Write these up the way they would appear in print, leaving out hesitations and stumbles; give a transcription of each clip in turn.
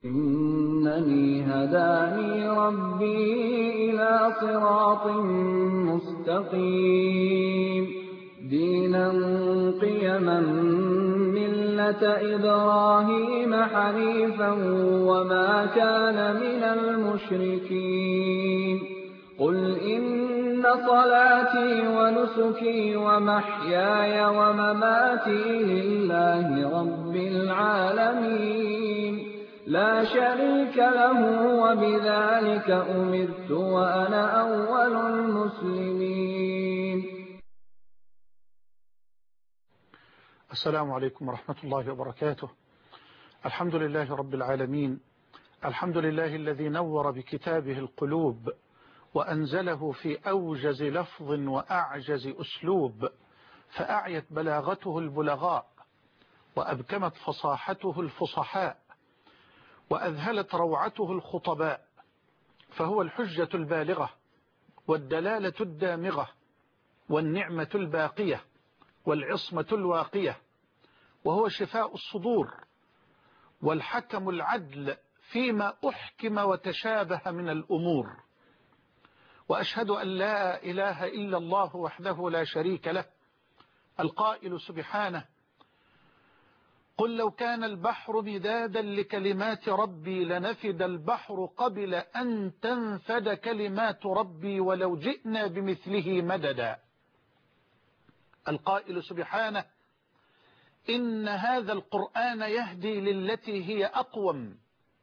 إنني هداني ربي إلى صراط مستقيم دينا قيما ملة إبراهيم حنيفا وما كان من المشركين قل إن صلاتي ونسكي ومحياي ومماتي لله رب العالمين لا شريك له وبذلك أمرت وأنا أول المسلمين. السلام عليكم ورحمة الله وبركاته. الحمد لله رب العالمين، الحمد لله الذي نور بكتابه القلوب وأنزله في أوجز لفظ وأعجز أسلوب، فأعيت بلاغته البلغاء وأبكمت فصاحته الفصحاء وأذهلت روعته الخطباء، فهو الحجة البالغة والدلالة الدامغة والنعمة الباقية والعصمة الواقية، وهو شفاء الصدور والحكم العدل فيما أحكم وتشابه من الأمور. وأشهد أن لا إله إلا الله وحده لا شريك له، القائل سبحانه: قل لو كان البحر مدادا لكلمات ربي لنفد البحر قبل أن تنفد كلمات ربي ولو جئنا بمثله مددا. القائل سبحانه: إن هذا القرآن يهدي للتي هي أقوم.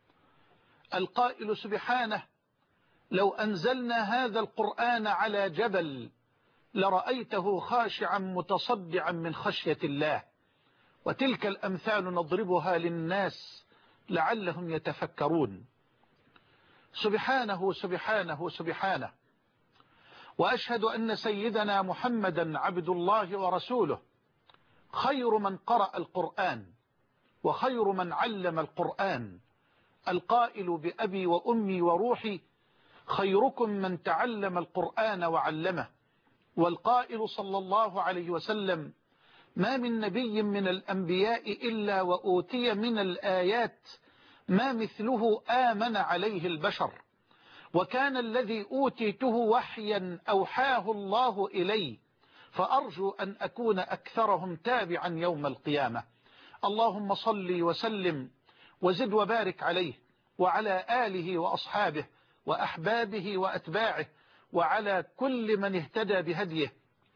القائل سبحانه: لو أنزلنا هذا القرآن على جبل لرأيته خاشعا متصدعا من خشية الله. وتلك الأمثال نضربها للناس لعلهم يتفكرون. سبحانه سبحانه سبحانه. وأشهد أن سيدنا محمدا عبد الله ورسوله، خير من قرأ القرآن وخير من علم القرآن، القائل بأبي وأمي وروحي: خيركم من تعلم القرآن وعلمه. والقائل صلى الله عليه وسلم: ما من نبي من الأنبياء إلا وأوتي من الآيات ما مثله آمن عليه البشر، وكان الذي أوتيته وحيا أوحاه الله إلي، فأرجو أن أكون أكثرهم تابعا يوم القيامة. اللهم صل وسلم وزد وبارك عليه وعلى آله وأصحابه وأحبابه وأتباعه وعلى كل من اهتدى بهديه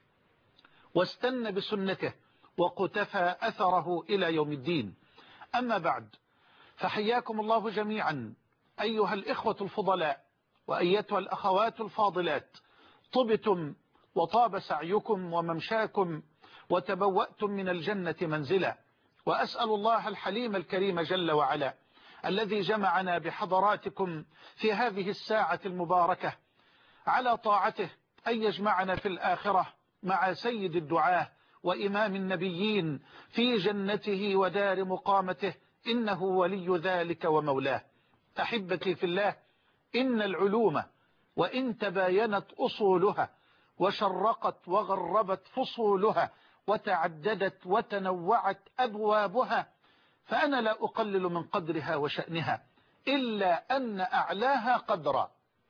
واستنى بسنته وقتفى أثره إلى يوم الدين. أما بعد، فحياكم الله جميعا أيها الإخوة الفضلاء وأيتها الأخوات الفاضلات، طبتم وطاب سعيكم وممشاكم وتبوأتم من الجنة منزلا. وأسأل الله الحليم الكريم جل وعلا الذي جمعنا بحضراتكم في هذه الساعة المباركة على طاعته أن يجمعنا في الآخرة مع سيد الدعاة وإمام النبيين في جنته ودار مقامته، إنه ولي ذلك ومولاه. أحبتي في الله، إن العلوم وإن تباينت أصولها وشرقت وغربت فصولها وتعددت وتنوعت أبوابها، فأنا لا أقلل من قدرها وشأنها، إلا أن أعلاها قدرا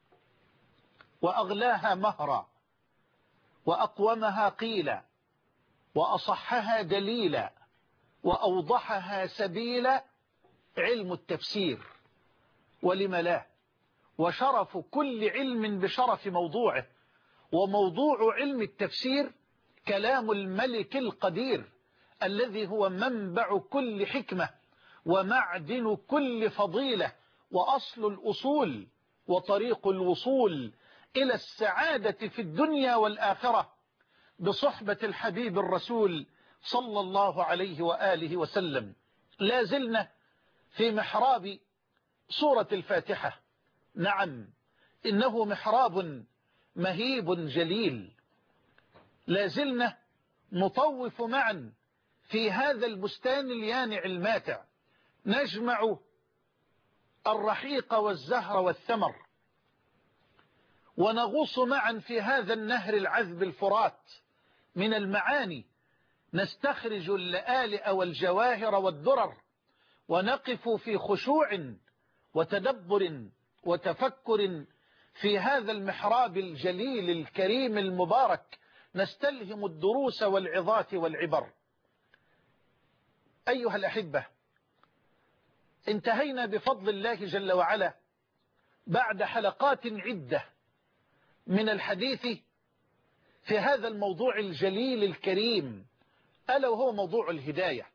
وأغلاها مهرا وأقومها قيلا وأصحها دليلا وأوضحها سبيلا علم التفسير. ولم لا؟ وشرف كل علم بشرف موضوعه، وموضوع علم التفسير كلام الملك القدير الذي هو منبع كل حكمة ومعدن كل فضيلة وأصل الأصول وطريق الوصول إلى السعادة في الدنيا والآخرة بصحبة الحبيب الرسول صلى الله عليه وآله وسلم. لا زلنا في محراب سورة الفاتحة. نعم، إنه محراب مهيب جليل. لا زلنا نطوف معا في هذا البستان اليانع الماتع، نجمع الرحيق والزهر والثمر، ونغوص معا في هذا النهر العذب الفرات من المعاني، نستخرج اللآلئ والجواهر والدرر، ونقف في خشوع وتدبر وتفكر في هذا المحراب الجليل الكريم المبارك نستلهم الدروس والعظات والعبر. أيها الأحبة، انتهينا بفضل الله جل وعلا بعد حلقات عدة من الحديث في هذا الموضوع الجليل الكريم، ألا وهو موضوع الهداية.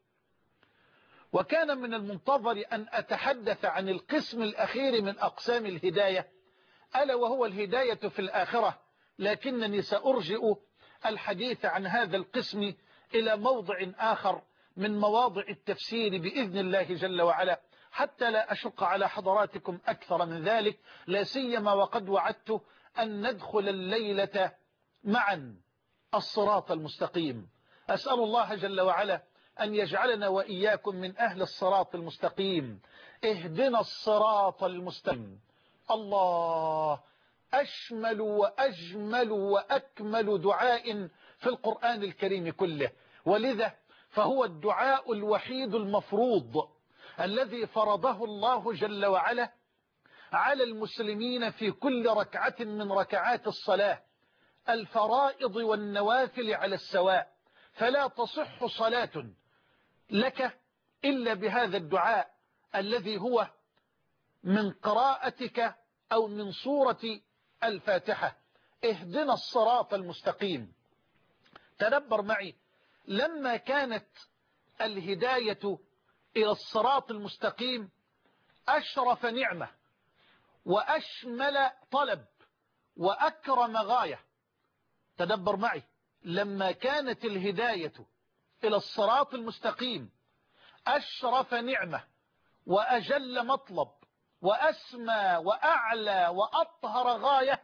وكان من المنتظر أن أتحدث عن القسم الأخير من أقسام الهداية، ألا وهو الهداية في الآخرة، لكنني سأرجئ الحديث عن هذا القسم إلى موضع آخر من مواضع التفسير بإذن الله جل وعلا، حتى لا أشق على حضراتكم أكثر من ذلك، لا سيما وقد وعدت أن ندخل الليلة معا الصراط المستقيم. أسأل الله جل وعلا أن يجعلنا وإياكم من أهل الصراط المستقيم. اهدنا الصراط المستقيم. الله، أشمل وأجمل وأكمل دعاء في القرآن الكريم كله، ولذا فهو الدعاء الوحيد المفروض الذي فرضه الله جل وعلا على المسلمين في كل ركعة من ركعات الصلاة، الفرائض والنوافل على السواء، فلا تصح صلاة لك إلا بهذا الدعاء الذي هو من قراءتك أو من سورة الفاتحة. اهدنا الصراط المستقيم. تدبر معي، لما كانت الهداية إلى الصراط المستقيم أشرف نعمة وأشمل طلب وأكرم غاية. تدبر معي، لما كانت الهداية إلى الصراط المستقيم أشرف نعمة وأجل مطلب وأسمى وأعلى وأطهر غاية،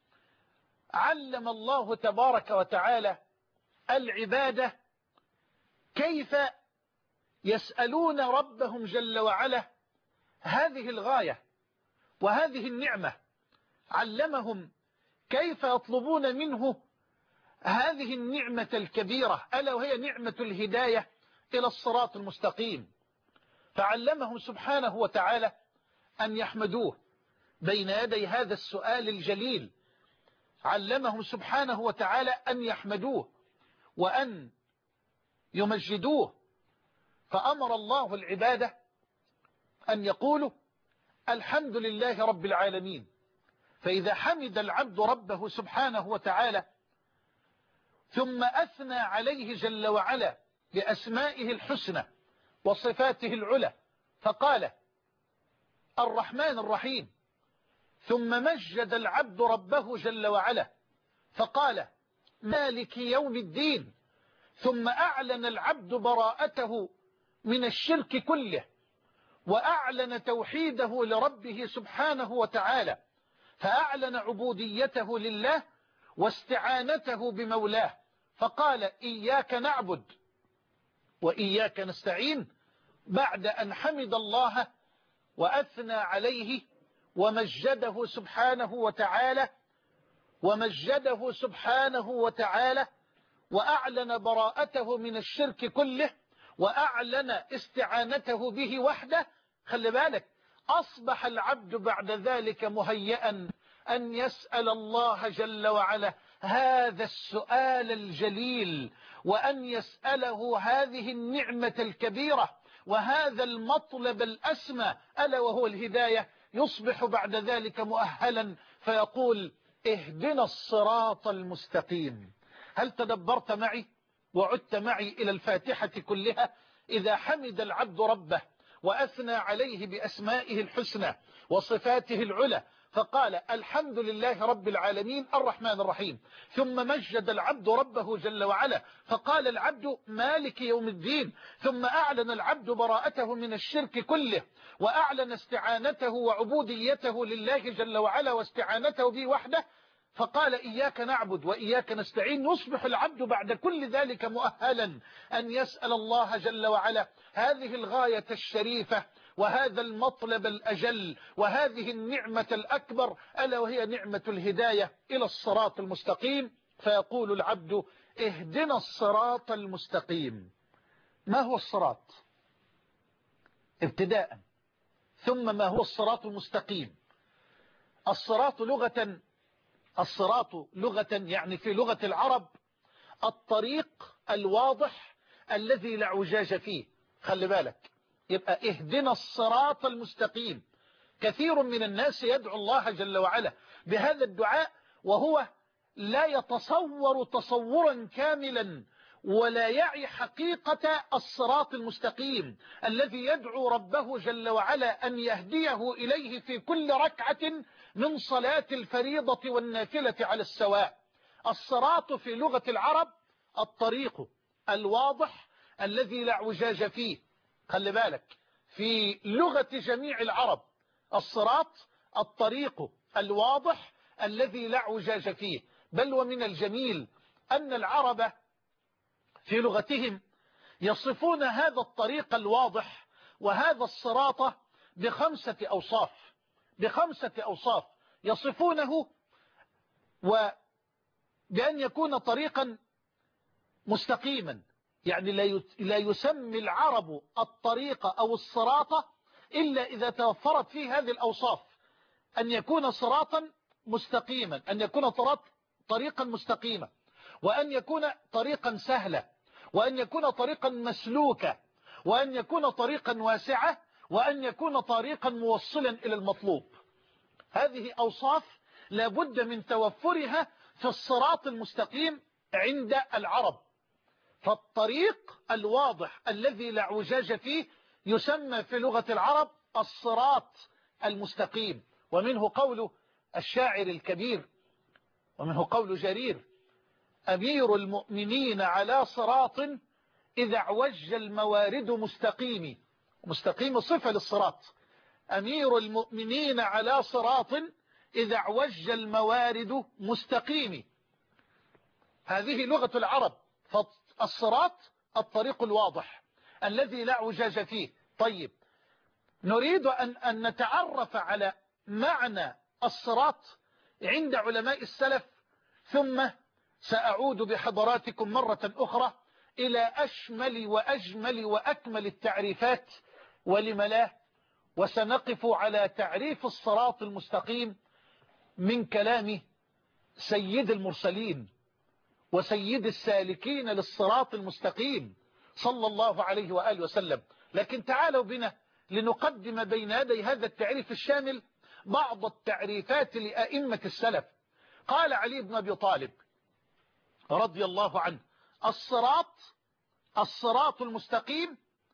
علم الله تبارك وتعالى العبادة كيف يسألون ربهم جل وعلا هذه الغاية وهذه النعمة. علمهم كيف يطلبون منه هذه النعمة الكبيرة، ألا وهي نعمة الهداية إلى الصراط المستقيم. فعلمهم سبحانه وتعالى أن يحمدوه بين يدي هذا السؤال الجليل. علمهم سبحانه وتعالى أن يحمدوه وأن يمجدوه، فأمر الله العبادة أن يقولوا الحمد لله رب العالمين. فإذا حمد العبد ربه سبحانه وتعالى ثم أثنى عليه جل وعلا بأسمائه الحسنى وصفاته العلى، فقال الرحمن الرحيم، ثم مجد العبد ربه جل وعلا فقال مالك يوم الدين، ثم أعلن العبد براءته من الشرك كله وأعلن توحيده لربه سبحانه وتعالى، فأعلن عبوديته لله واستعانته بمولاه، فقال إياك نعبد وإياك نستعين، بعد أن حمد الله وأثنى عليه ومجده سبحانه وتعالى وأعلن براءته من الشرك كله وأعلن استعانته به وحده. خلي بالك، أصبح العبد بعد ذلك مهيئا أن يسأل الله جل وعلا هذا السؤال الجليل، وأن يسأله هذه النعمة الكبيرة وهذا المطلب الأسمى، ألا وهو الهداية. يصبح بعد ذلك مؤهلا فيقول اهدنا الصراط المستقيم. هل تدبرت معي وعدت معي إلى الفاتحة كلها؟ إذا حمد العبد ربه وأثنى عليه بأسمائه الحسنى وصفاته العلى فقال الحمد لله رب العالمين الرحمن الرحيم، ثم مجد العبد ربه جل وعلا فقال العبد مالك يوم الدين، ثم أعلن العبد براءته من الشرك كله وأعلن استعانته وعبوديته لله جل وعلا واستعانته به وحده، فقال إياك نعبد وإياك نستعين. يصبح العبد بعد كل ذلك مؤهلا أن يسأل الله جل وعلا هذه الغاية الشريفة وهذا المطلب الأجل وهذه النعمة الأكبر، ألا وهي نعمة الهداية إلى الصراط المستقيم. فيقول العبد اهدنا الصراط المستقيم. ما هو الصراط؟ ابتداء ثم ما هو الصراط المستقيم. الصراط لغة يعني في لغة العرب الطريق الواضح الذي لا اعوجاج فيه. خلي بالك، يبقى اهدنا الصراط المستقيم. كثير من الناس يدعو الله جل وعلا بهذا الدعاء وهو لا يتصور تصورا كاملا ولا يعي حقيقة الصراط المستقيم الذي يدعو ربه جل وعلا أن يهديه إليه في كل ركعة من صلاة الفريضة والنافلة على السواء. الصراط في لغة العرب الطريق الواضح الذي لا اعوجاج فيه. خلي بالك، في لغة جميع العرب الصراط الطريق الواضح الذي لا اعوجاج فيه. بل ومن الجميل أن العرب في لغتهم يصفون هذا الطريق الواضح وهذا الصراط بخمسة أوصاف يصفونه، وبأن يكون طريقا مستقيما. يعني لا يسمي العرب الطريق أو الصراط إلا إذا توفرت فيه هذه الأوصاف: أن يكون صراطا مستقيما، أن يكون طريقا مستقيما، وأن يكون طريقا سهلا، وأن يكون طريقا مسلوكا، وأن يكون طريقا واسعة، وأن يكون طريقا موصلا إلى المطلوب. هذه أوصاف لابد من توفرها في الصراط المستقيم عند العرب. فالطريق الواضح الذي لا اعوجاج فيه يسمى في لغة العرب الصراط المستقيم. ومنه قول الشاعر الكبير، ومنه قول جرير: أمير المؤمنين على صراط إذا اعوج الموارد مستقيم. مستقيم صفة للصراط. أمير المؤمنين على صراط إذا اعوج الموارد مستقيم. هذه لغة العرب. فالصراط الطريق الواضح الذي لا اعوجاج فيه. طيب، نريد أن نتعرف على معنى الصراط عند علماء السلف، ثم سأعود بحضراتكم مرة أخرى إلى أشمل وأجمل وأكمل التعريفات، ولم لا، وسنقف على تعريف الصراط المستقيم من كلام سيد المرسلين وسيد السالكين للصراط المستقيم صلى الله عليه وآله وسلم. لكن تعالوا بنا لنقدم بين يدي هذا التعريف الشامل بعض التعريفات لأئمة السلف. قال علي بن أبي طالب رضي الله عنه: الصراط المستقيم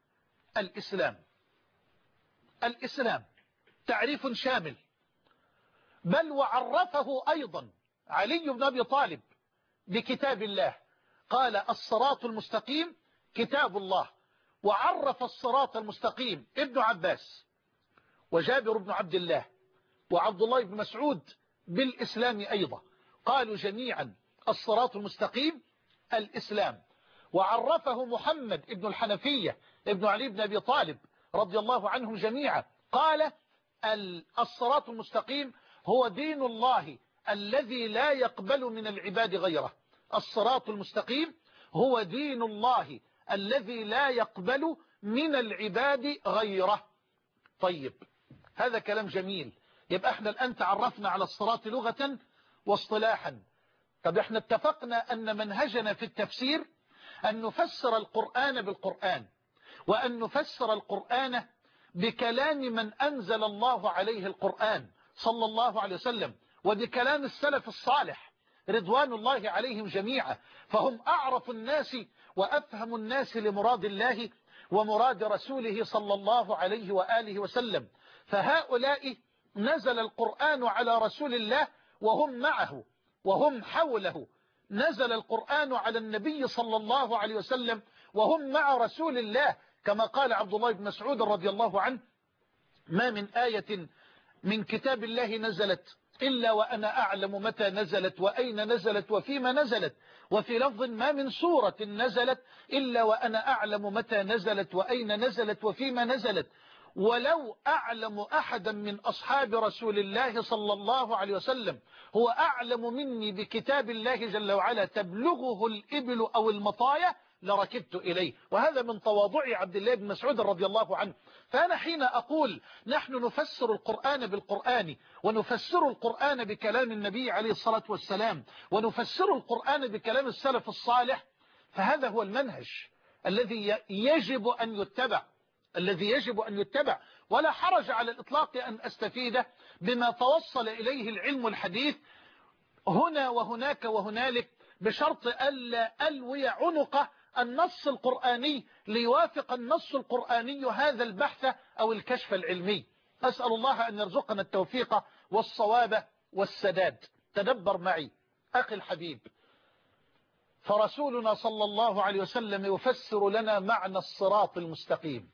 الإسلام. تعريف شامل. بل وعرفه أيضا علي بن أبي طالب بكتاب الله. قال: الصراط المستقيم كتاب الله. وعرف الصراط المستقيم ابن عباس وجابر بن عبد الله وعبد الله بن مسعود بالإسلام أيضا. قالوا جميعا الصراط المستقيم الإسلام. وعرفه محمد ابن الحنفية ابن علي بن أبي طالب رضي الله عنهم جميعا. قال: الصراط المستقيم هو دين الله الذي لا يقبل من العباد غيره. الصراط المستقيم هو دين الله الذي لا يقبل من العباد غيره. طيب، هذا كلام جميل. يبقى احنا الآن تعرفنا على الصراط لغة واصطلاحا. طب احنا اتفقنا أن منهجنا في التفسير أن نفسر القرآن بالقرآن، وأن نفسر القرآن بكلام من أنزل الله عليه القرآن صلى الله عليه وسلم، وبكلام السلف الصالح رضوان الله عليهم جميعا، فهم أعرف الناس وأفهم الناس لمراد الله ومراد رسوله صلى الله عليه وآله وسلم. فهؤلاء نزل القرآن على رسول الله وهم معه وهم حوله. نزل القرآن على النبي صلى الله عليه وسلم وهم مع رسول الله، كما قال عبد الله بن مسعود رضي الله عنه: ما من آية من كتاب الله نزلت إلا وأنا أعلم متى نزلت وأين نزلت وفيما نزلت. وفي لفظ: ما من سورة نزلت إلا وأنا أعلم متى نزلت وأين نزلت وفيما نزلت. ولو أعلم أحدا من أصحاب رسول الله صلى الله عليه وسلم هو أعلم مني بكتاب الله جل وعلا تبلغه الإبل أو المطايا لركبت إليه. وهذا من تواضع عبد الله بن مسعود رضي الله عنه. فأنا حين أقول نحن نفسر القرآن بالقرآن، ونفسر القرآن بكلام النبي عليه الصلاة والسلام، ونفسر القرآن بكلام السلف الصالح، فهذا هو المنهج الذي يجب أن يتبع، الذي يجب أن يتبع. ولا حرج على الإطلاق أن أستفيد بما توصل إليه العلم الحديث هنا وهناك وهنالك، بشرط ألا ألوي عنق النص القرآني ليوافق النص القرآني هذا البحث أو الكشف العلمي. أسأل الله أن يرزقنا التوفيق والصواب والسداد. تدبر معي أخي الحبيب، فرسولنا صلى الله عليه وسلم يفسر لنا معنى الصراط المستقيم.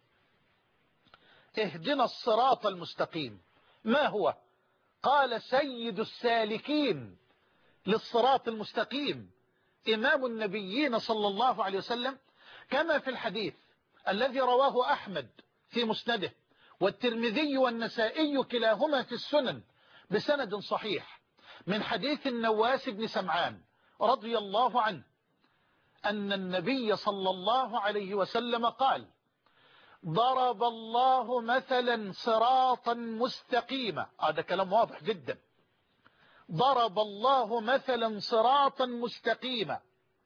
اهدنا الصراط المستقيم، ما هو؟ قال سيد السالكين للصراط المستقيم إمام النبيين صلى الله عليه وسلم، كما في الحديث الذي رواه أحمد في مسنده، والترمذي والنسائي كلاهما في السنن بسند صحيح، من حديث النواس بن سمعان رضي الله عنه أن النبي صلى الله عليه وسلم قال: ضرب الله مثلا صراطا مستقيما. هذا كلام واضح جدا. ضرب الله مثلا صراطا مستقيما،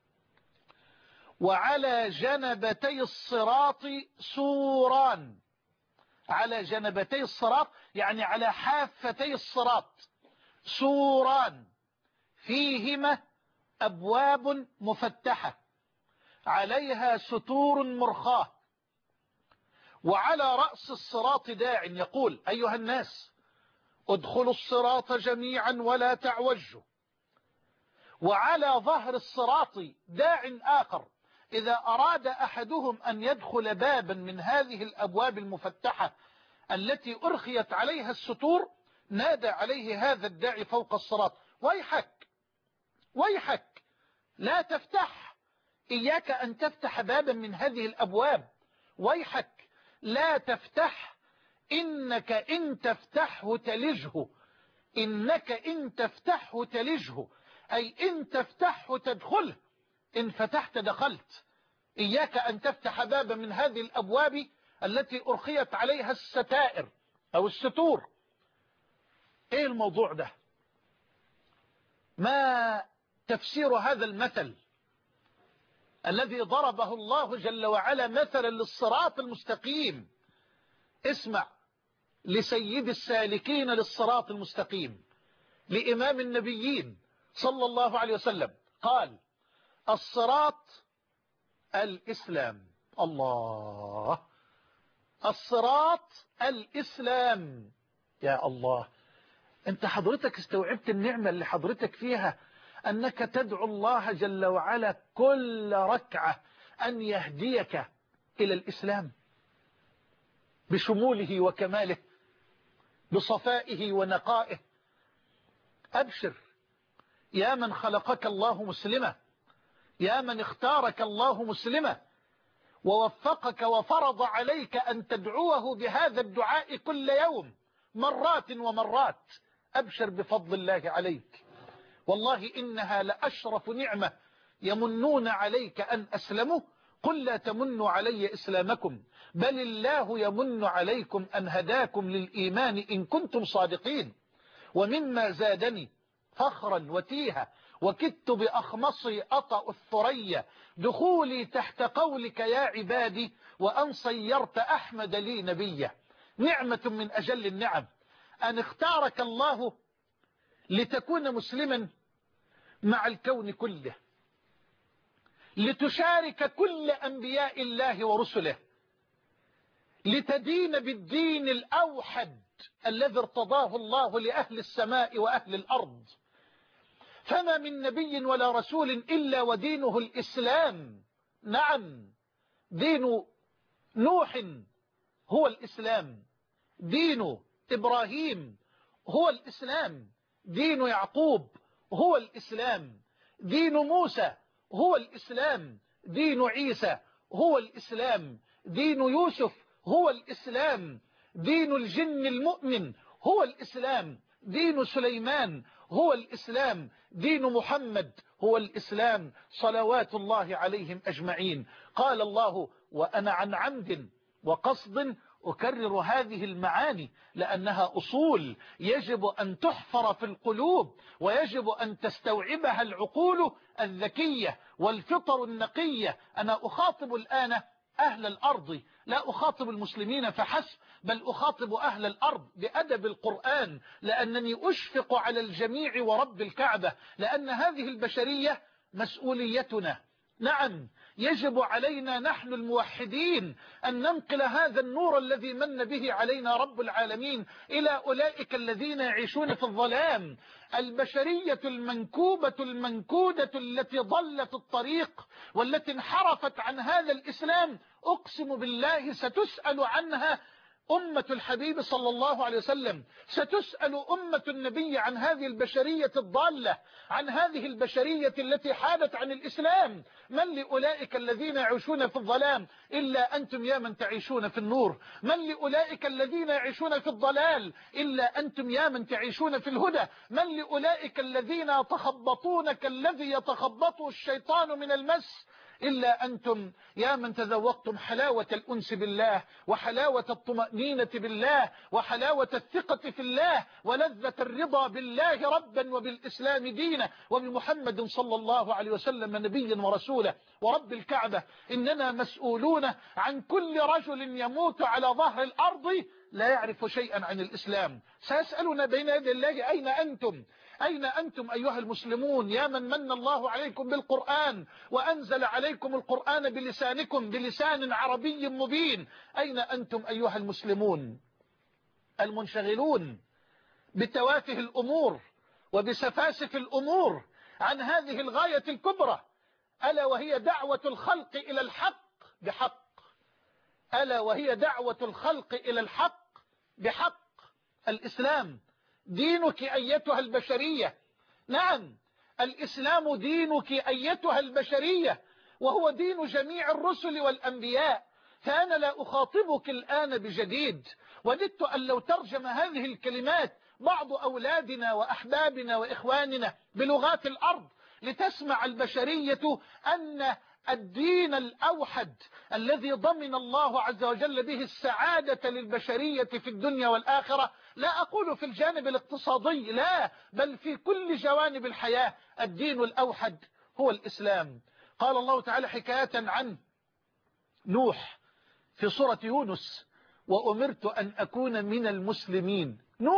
وعلى جنبتي الصراط سوران. على جنبتي الصراط يعني على حافتي الصراط سوران فيهما أبواب مفتحة عليها ستور مرخاة، وعلى رأس الصراط داع يقول: أيها الناس ادخلوا الصراط جميعا ولا تعوجوا. وعلى ظهر الصراط داع آخر إذا أراد أحدهم أن يدخل بابا من هذه الأبواب المفتحة التي أرخيت عليها الستور، نادى عليه هذا الداعي فوق الصراط: ويحك ويحك لا تفتح، إياك أن تفتح بابا من هذه الأبواب، ويحك لا تفتح، إنك إن تفتحه تلجه، إنك إن تفتحه تلجه، أي إن تفتحه تدخله، إن فتحت دخلت. إياك أن تفتح بابا من هذه الأبواب التي أرخيت عليها الستائر أو الستور. إيه الموضوع ده؟ ما تفسير هذا المثل الذي ضربه الله جل وعلا مثلا للصراط المستقيم؟ اسمع لسيد السالكين للصراط المستقيم، لإمام النبيين صلى الله عليه وسلم، قال: الصراط الإسلام. الله، الصراط الإسلام. يا الله، انت حضرتك استوعبت النعمة اللي حضرتك فيها، أنك تدعو الله جل وعلا كل ركعة أن يهديك إلى الإسلام بشموله وكماله، بصفائه ونقائه. أبشر يا من خلقك الله مسلمة، يا من اختارك الله مسلمة ووفقك وفرض عليك أن تدعوه بهذا الدعاء كل يوم مرات ومرات. أبشر بفضل الله عليك، والله إنها لأشرف نعمة يمنون عليك أن أسلموا. قل لا تمنوا علي إسلامكم، بل الله يمن عليكم أن هداكم للإيمان إن كنتم صادقين. ومما زادني فخرا وتيها وكدت بأخمصي أطأ الثريا دخولي تحت قولك يا عبادي، وأن صيرت أحمد لي نبيا. نعمة من أجل النعم أن اختارك الله لتكون مسلما مع الكون كله، لتشارك كل أنبياء الله ورسله، لتدين بالدين الأوحد الذي ارتضاه الله لأهل السماء وأهل الأرض. فما من نبي ولا رسول إلا ودينه الإسلام. نعم، دين نوح هو الإسلام، دين إبراهيم هو الإسلام، دين يعقوب هو الإسلام، دين موسى هو الإسلام، دين عيسى هو الإسلام، دين يوسف هو الإسلام، دين الجن المؤمن هو الإسلام، دين سليمان هو الإسلام، دين محمد هو الإسلام، صلوات الله عليهم أجمعين. قال الله: وأنا عن عمد وقصد أكرر هذه المعاني لأنها أصول يجب أن تحفر في القلوب، ويجب أن تستوعبها العقول الذكية والفطر النقية. أنا أخاطب الآن أهل الأرض، لا أخاطب المسلمين فحسب، بل أخاطب أهل الأرض بأدب القرآن، لأنني أشفق على الجميع ورب الكعبة، لأن هذه البشرية مسؤوليتنا. نعم، يجب علينا نحن الموحدين أن ننقل هذا النور الذي من به علينا رب العالمين إلى أولئك الذين يعيشون في الظلام. البشرية المنكوبة المنكودة التي ضلت الطريق والتي انحرفت عن هذا الإسلام، أقسم بالله ستسأل عنها أمة الحبيب صلى الله عليه وسلم، ستسأل أمة النبي عن هذه البشرية الضالة، عن هذه البشرية التي حادت عن الإسلام. من لأولئك الذين يعيشون في الظلام إلا أنتم يا من تعيشون في النور؟ من لأولئك الذين يعيشون في الضلال إلا أنتم يا من تعيشون في الهدى؟ من لأولئك الذين يتخبطون كالذي يتخبطه الشيطان من المس إلا أنتم يا من تذوقتم حلاوة الأنس بالله، وحلاوة الطمأنينة بالله، وحلاوة الثقة في الله، ولذة الرضا بالله ربا وبالإسلام دينا وبمحمد صلى الله عليه وسلم نبيا ورسولا ورب الكعبة. إننا مسؤولون عن كل رجل يموت على ظهر الأرض لا يعرف شيئا عن الإسلام. سيسألنا بين يدي الله: أين أنتم؟ أين أنتم أيها المسلمون يا من من الله عليكم بالقرآن وأنزل عليكم القرآن بلسانكم، بلسان عربي مبين؟ أين أنتم أيها المسلمون المنشغلون بتوافه الأمور وبسفاسف الأمور عن هذه الغاية الكبرى، ألا وهي دعوة الخلق إلى الحق بحق، ألا وهي دعوة الخلق إلى الحق بحق. الإسلام دينك أيتها البشرية، نعم الإسلام دينك أيتها البشرية، وهو دين جميع الرسل والأنبياء. فأنا لا أخاطبك الآن بجديد، وددت أن لو ترجم هذه الكلمات بعض أولادنا وأحبابنا وإخواننا بلغات الأرض لتسمع البشرية أن الدين الأوحد الذي ضمن الله عز وجل به السعادة للبشرية في الدنيا والآخرة، لا أقول في الجانب الاقتصادي، لا، بل في كل جوانب الحياة، الدين الأوحد هو الإسلام. قال الله تعالى حكاية عن نوح في سورة يونس: وأمرت أن أكون من المسلمين.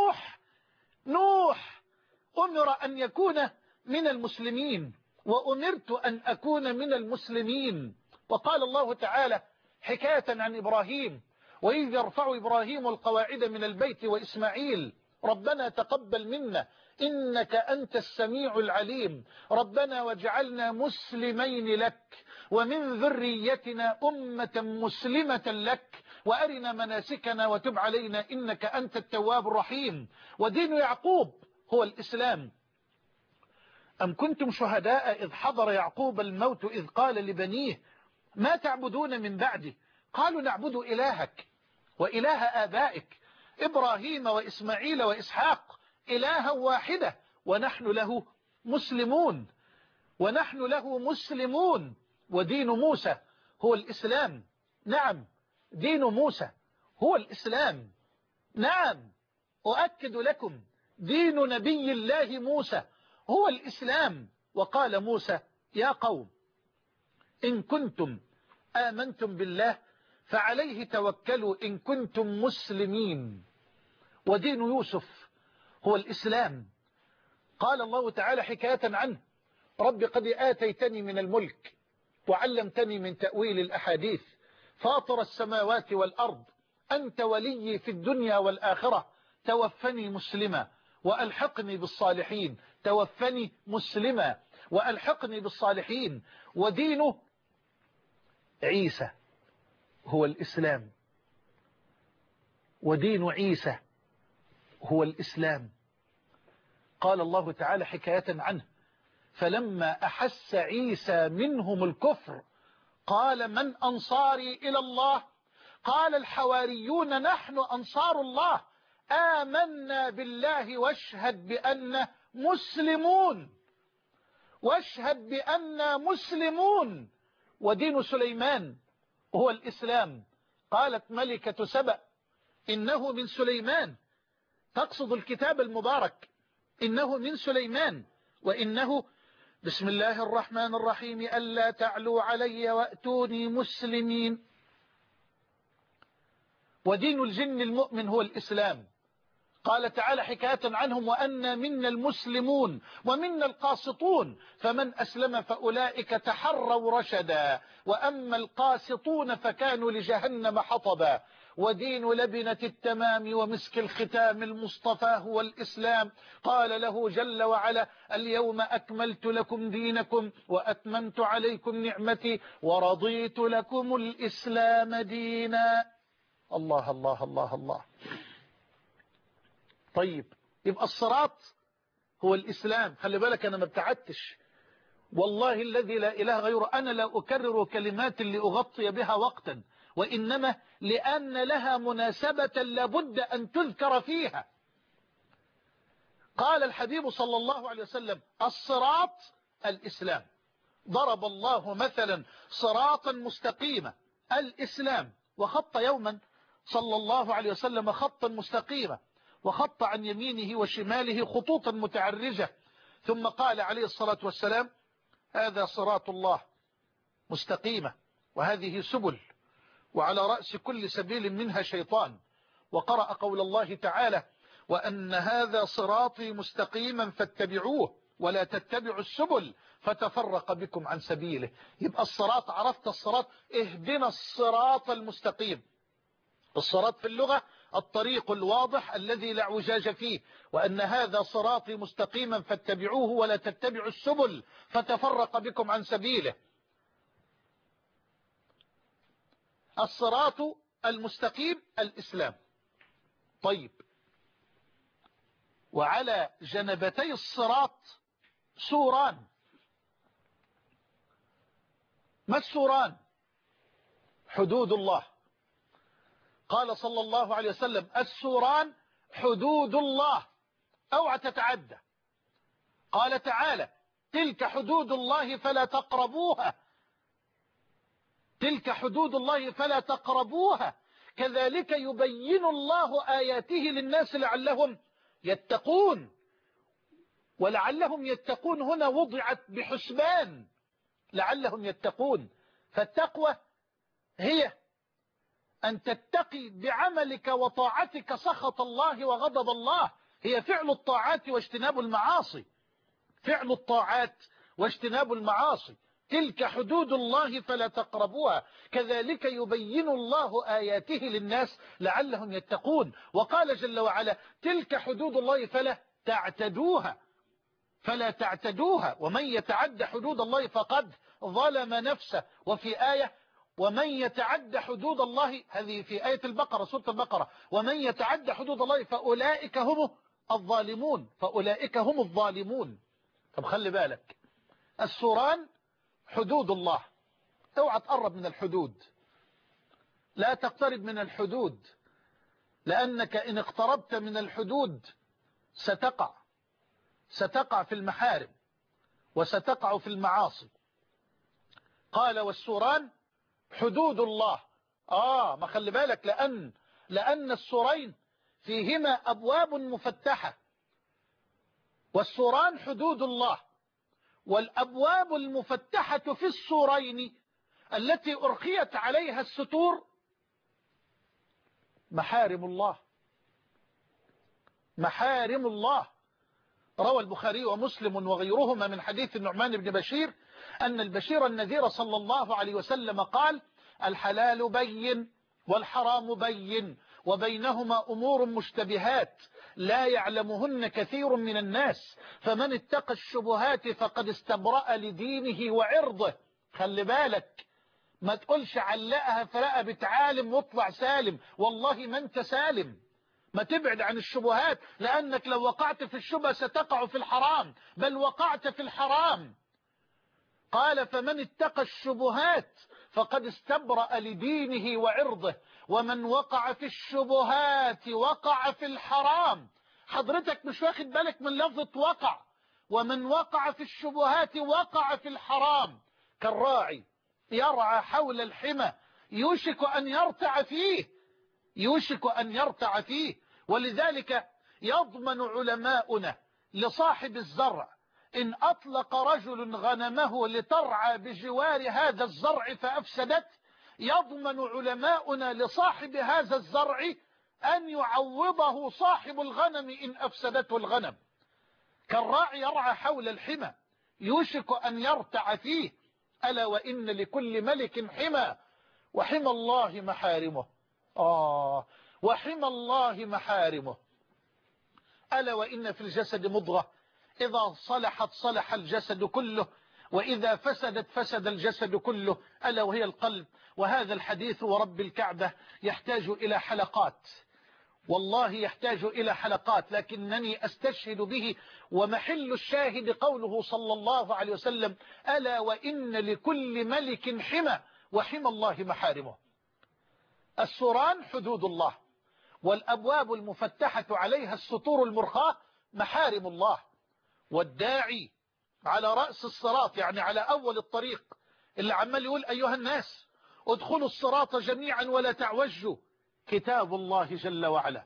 نوح أمر أن يكون من المسلمين، وأمرت أن أكون من المسلمين. وقال الله تعالى حكاية عن إبراهيم: وإذ يرفع إبراهيم القواعد من البيت وإسماعيل ربنا تقبل منا إنك أنت السميع العليم ربنا واجعلنا مسلمين لك ومن ذريتنا أمة مسلمة لك وأرنا مناسكنا وتب علينا إنك أنت التواب الرحيم. ودين يعقوب هو الإسلام. أم كنتم شهداء إذ حضر يعقوب الموت إذ قال لبنيه ما تعبدون من بعده قالوا نعبد إلهك وإله آبائك إبراهيم وإسماعيل وإسحاق إلها واحدة ونحن له مسلمون. ودين موسى هو الإسلام. نعم، دين موسى هو الإسلام. نعم، أؤكد لكم دين نبي الله موسى هو الإسلام. وقال موسى يا قوم إن كنتم آمنتم بالله فعليه توكلوا إن كنتم مسلمين. ودين يوسف هو الإسلام. قال الله تعالى حكاية عنه رب قد آتيتني من الملك وعلمتني من تأويل الأحاديث فاطر السماوات والأرض أنت ولي في الدنيا والآخرة توفني مسلما وألحقني بالصالحين. توفني مسلما وألحقني بالصالحين. ودين عيسى هو الإسلام. ودين عيسى هو الإسلام. قال الله تعالى حكاية عنه فلما أحس عيسى منهم الكفر قال من أنصاري إلى الله قال الحواريون نحن أنصار الله آمنا بالله واشهد بأننا مسلمون، واشهد بأننا مسلمون. ودين سليمان هو الإسلام. قالت ملكة سبأ إنه من سليمان، تقصد الكتاب المبارك، إنه من سليمان وإنه بسم الله الرحمن الرحيم ألا تعلوا علي وأتوني مسلمين. ودين الجن المؤمن هو الإسلام. قال تعالى حكاية عنهم وأن منا المسلمون ومنا القاسطون فمن أسلم فأولئك تحروا رشدا وأما القاسطون فكانوا لجهنم حطبا. ودين لبنة التمام ومسك الختام المصطفى هو الإسلام. قال له جل وعلا اليوم أكملت لكم دينكم وأتممت عليكم نعمتي ورضيت لكم الإسلام دينا. الله الله الله الله. طيب يبقى الصراط هو الإسلام. خلي بالك أنا ما ابتعدتش، والله الذي لا إله غيره أنا لا أكرر كلمات لأغطي بها وقتا، وإنما لأن لها مناسبة لابد أن تذكر فيها. قال الحبيب صلى الله عليه وسلم الصراط الإسلام. ضرب الله مثلا صراطا مستقيما الإسلام، وخط يوما صلى الله عليه وسلم خطا مستقيما، وخط عن يمينه وشماله خطوطا متعرجة، ثم قال عليه الصلاة والسلام هذا صراط الله مستقيمة وهذه سبل وعلى رأس كل سبيل منها شيطان. وقرأ قول الله تعالى وأن هذا صراطي مستقيما فاتبعوه ولا تتبعوا السبل فتفرق بكم عن سبيله. يبقى الصراط، عرفت الصراط، اهدنا الصراط المستقيم. الصراط في اللغة الطريق الواضح الذي لا اعوجاج فيه، وأن هذا صراطي مستقيما فاتبعوه ولا تتبعوا السبل فتفرق بكم عن سبيله. الصراط المستقيم الإسلام. طيب، وعلى جنبتي الصراط سوران. ما السوران؟ حدود الله. قال صلى الله عليه وسلم السوران حدود الله اوعى تتعدى. قال تعالى تلك حدود الله فلا تقربوها، تلك حدود الله فلا تقربوها كذلك يبين الله آياته للناس لعلهم يتقون. ولعلهم يتقون هنا وضعت بحسبان، لعلهم يتقون. فالتقوى هي أن تتقي بعملك وطاعتك سخط الله وغضب الله، هي فعل الطاعات واجتناب المعاصي، فعل الطاعات واجتناب المعاصي. تلك حدود الله فلا تقربوها كذلك يبين الله آياته للناس لعلهم يتقون. وقال جل وعلا تلك حدود الله فلا تعتدوها، فلا تعتدوها، ومن يتعد حدود الله فقد ظلم نفسه. وفي آية ومن يتعد حدود الله، هذه في آية البقرة، سورة البقرة، ومن يتعد حدود الله فأولئك هم الظالمون، فأولئك هم الظالمون. طب خلي بالك، السوران حدود الله، اوعى تقرب من الحدود، لا تقترب من الحدود، لأنك إن اقتربت من الحدود ستقع في المحارم وستقع في المعاصي. قال والسوران حدود الله. ما خلي بالك، لأن السورين فيهما أبواب مفتحة، والسوران حدود الله، والأبواب المفتحة في السورين التي أرخيت عليها الستور محارم الله، محارم الله. روى البخاري ومسلم وغيرهما من حديث النعمان بن بشير أن البشير النذير صلى الله عليه وسلم قال الحلال بين والحرام بين وبينهما أمور مشتبهات لا يعلمهن كثير من الناس فمن اتقى الشبهات فقد استبرأ لدينه وعرضه. خلي بالك، ما تقولش علقها في رقبة عالم واطلع سالم، والله ما انت سالم. ما تبعد عن الشبهات، لأنك لو وقعت في الشبهة ستقع في الحرام، بل وقعت في الحرام. قال فمن اتقى الشبهات فقد استبرأ لدينه وعرضه، ومن وقع في الشبهات وقع في الحرام. حضرتك مش واخد بالك من لفظة وقع. ومن وقع في الشبهات وقع في الحرام، كالراعي يرعى حول الحمى يوشك أن يرتع فيه، يوشك أن يرتع فيه. ولذلك يضمن علماؤنا لصاحب الزرع إن أطلق رجل غنمه لترعى بجوار هذا الزرع فأفسدت، يضمن علماؤنا لصاحب هذا الزرع أن يعوضه صاحب الغنم إن أفسدته الغنم. كالراعي يرعى حول الحمى يوشك أن يرتع فيه، ألا وإن لكل ملك حمى وحمى الله محارمه. وحمى الله محارمه. ألا وإن في الجسد مضغة إذا صلحت صلح الجسد كله، وإذا فسدت فسد الجسد كله، ألا وهي القلب. وهذا الحديث ورب الكعبة يحتاج إلى حلقات، والله يحتاج إلى حلقات، لكنني أستشهد به. ومحل الشاهد قوله صلى الله عليه وسلم: ألا وإن لكل ملك حمى وحمى الله محارمه. السوران حدود الله، والأبواب المفتحة عليها السطور المرخاة محارم الله. والداعي على رأس الصراط، يعني على أول الطريق، اللي عمال يقول أيها الناس ادخلوا الصراط جميعا ولا تعوجوا، كتاب الله جل وعلا.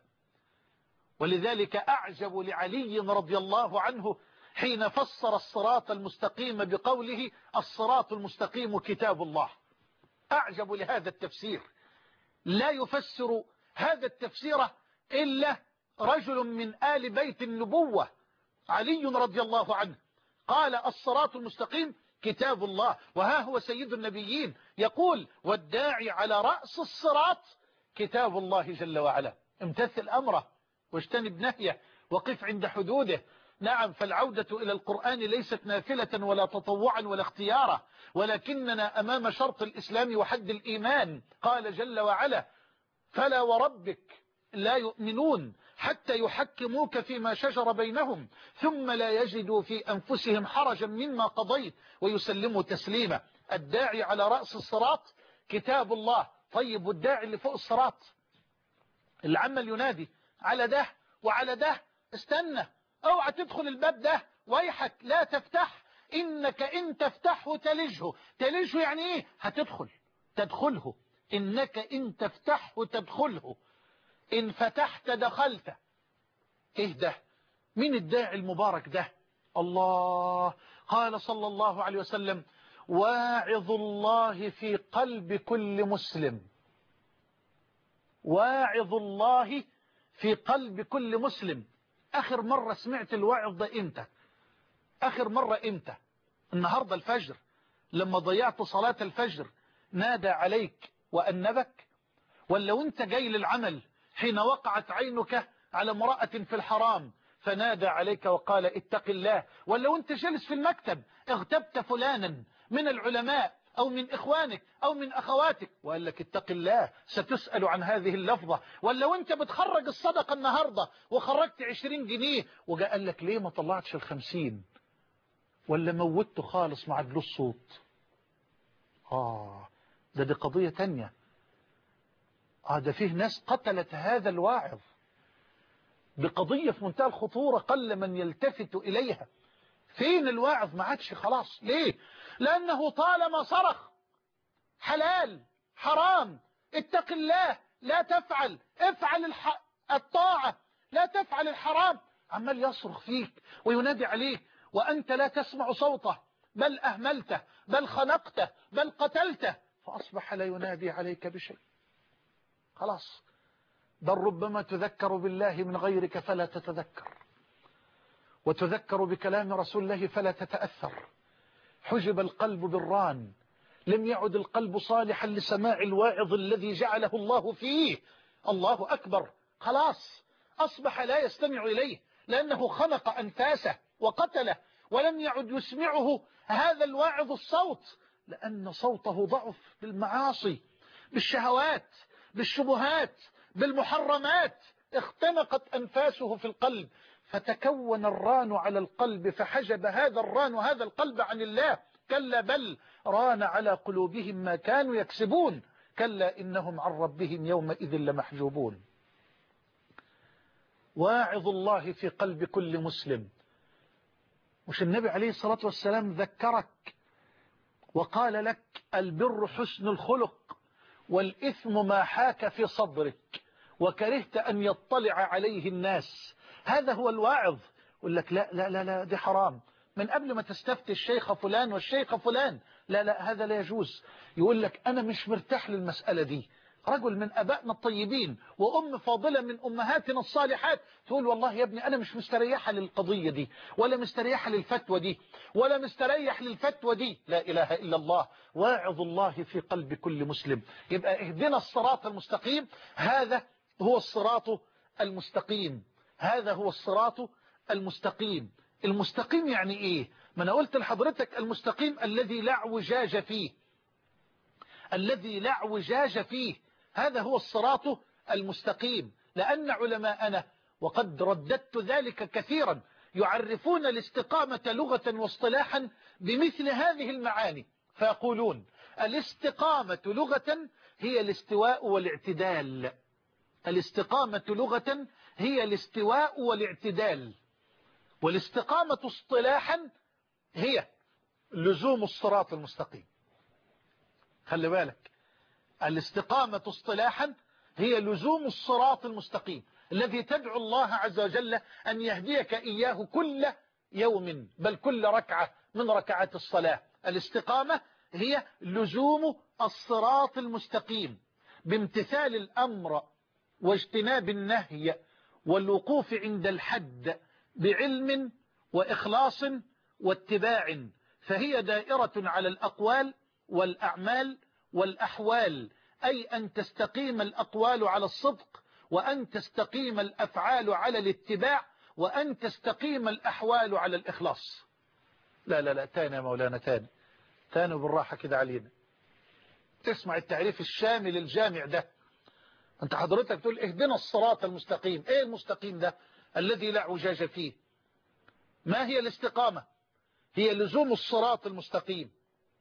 ولذلك أعجب لعلي رضي الله عنه حين فسر الصراط المستقيم بقوله: الصراط المستقيم كتاب الله. أعجب لهذا التفسير. لا يفسر هذا التفسير إلا رجل من آل بيت النبوة، علي رضي الله عنه، قال: الصراط المستقيم كتاب الله. وها هو سيد النبيين يقول: والداعي على رأس الصراط كتاب الله جل وعلا. امتثل أمره واجتنب نهيه وقف عند حدوده. نعم، فالعودة إلى القرآن ليست نافلة ولا تطوعا ولا اختيارا، ولكننا أمام شرط الإسلام وحد الإيمان. قال جل وعلا: فلا وربك لا يؤمنون حتى يحكموك فيما شجر بينهم ثم لا يجدوا في أنفسهم حرجا مما قضيت ويسلموا تسليما. الداعي على رأس الصراط كتاب الله. طيب، والداعي اللي فوق الصراط اللي عمال ينادي على ده وعلى ده: استنى، اوعى تدخل الباب ده، ويحك لا تفتح، إنك إن تفتحه تلجه. تلجه يعني إيه؟ هتدخل، تدخله. إنك إن تفتحه تدخله، إن فتحت دخلت. إيه ده؟ مين الداعي المبارك ده؟ الله. قال صلى الله عليه وسلم: واعظ الله في قلب كل مسلم. واعظ الله في قلب كل مسلم. آخر مرة سمعت الواعظ ده إمتى؟ آخر مرة إمتى؟ النهاردة الفجر لما ضيعت صلاة الفجر نادى عليك وأنبك؟ ولا وانت جاي للعمل حين وقعت عينك على امرأة في الحرام فنادى عليك وقال اتق الله؟ ولا وانت جالس في المكتب اغتبت فلانا من العلماء أو من إخوانك أو من أخواتك وقال لك اتق الله ستسأل عن هذه اللفظة؟ ولا وانت بتخرج الصدقة النهاردة وخرجت 20 جنيه وجاء قال لك ليه ما طلعتش 50؟ ولا موتته خالص مع عدلو الصوت؟ دي قضية تانية. ده فيه ناس قتلت هذا الواعظ بقضية في منتهى الخطورة قل من يلتفت إليها. فين الواعظ؟ ما عادش خلاص. ليه؟ لأنه طالما صرخ حلال حرام اتق الله لا تفعل، افعل الطاعة لا تفعل الحرام، عمال يصرخ فيك وينادي عليك وأنت لا تسمع صوته، بل أهملته بل خنقته بل قتلته، فأصبح لا ينادي عليك بشيء. خلاص. بل ربما تذكر بالله من غيرك فلا تتذكر، وتذكر بكلام رسول الله فلا تتأثر. حجب القلب بالران، لم يعد القلب صالحا لسماع الواعظ الذي جعله الله فيه. الله أكبر. خلاص أصبح لا يستمع إليه لأنه خنق أنفاسه وقتله، ولم يعد يسمعه هذا الواعظ الصوت لأن صوته ضعف بالمعاصي بالشهوات بالشبهات بالمحرمات. اختنقت أنفاسه في القلب فتكون الران على القلب فحجب هذا الران هذا القلب عن الله. كلا بل ران على قلوبهم ما كانوا يكسبون كلا إنهم عن ربهم يومئذ لمحجوبون. واعظ الله في قلب كل مسلم. مش النبي عليه الصلاة والسلام ذكرك وقال لك البر حسن الخلق والإثم ما حاك في صدرك وكرهت أن يطلع عليه الناس. هذا هو الواعظ. يقول لك لا لا لا لا دي حرام، من قبل ما تستفتي الشيخ فلان والشيخ فلان، لا لا هذا لا يجوز. يقول لك أنا مش مرتاح للمسألة دي. رجل من أبائنا الطيبين وأم فاضلة من أمهاتنا الصالحات تقول والله يا ابني أنا مش مستريحة للقضية دي ولا مستريحة للفتوى دي ولا مستريح للفتوى دي. لا إله إلا الله. واعظ الله في قلب كل مسلم. يبقى اهدنا الصراط المستقيم. هذا هو الصراط المستقيم. هذا هو الصراط المستقيم. المستقيم يعني إيه؟ ما أنا قلت لحضرتك المستقيم الذي لا اعوجاج فيه، الذي لا اعوجاج فيه، هذا هو الصراط المستقيم. لأن علماءنا وقد رددت ذلك كثيرا يعرفون الاستقامة لغة واصطلاحا بمثل هذه المعاني، فيقولون الاستقامة لغة هي الاستواء والاعتدال. الاستقامة لغة هي الاستواء والاعتدال، والاستقامة اصطلاحا هي لزوم الصراط المستقيم. خلي بالك، الاستقامة اصطلاحا هي لزوم الصراط المستقيم الذي تدعو الله عز وجل أن يهديك إياه كل يوم، بل كل ركعة من ركعات الصلاة. الاستقامة هي لزوم الصراط المستقيم بامتثال الأمر واجتناب النهي والوقوف عند الحد بعلم وإخلاص واتباع. فهي دائرة على الأقوال والأعمال والأحوال، أي أن تستقيم الأقوال على الصدق، وأن تستقيم الأفعال على الاتباع، وأن تستقيم الأحوال على الإخلاص. لا لا لا تاني يا مولانا، تاني بالراحة كده علينا. تسمع التعريف الشامل الجامع ده. أنت حضرتك تقول اهدنا الصراط المستقيم. إيه المستقيم ده الذي لا اعوجاج فيه؟ ما هي الاستقامة؟ هي لزوم الصراط المستقيم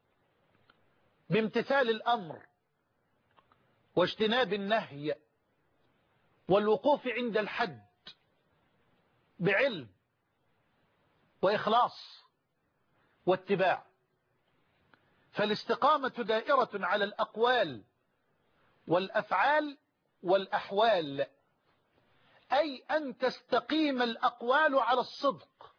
بامتثال الأمر واجتناب النهي والوقوف عند الحد بعلم وإخلاص واتباع. فالاستقامة دائرة على الأقوال والأفعال والأحوال، أي أن تستقيم الأقوال على الصدق،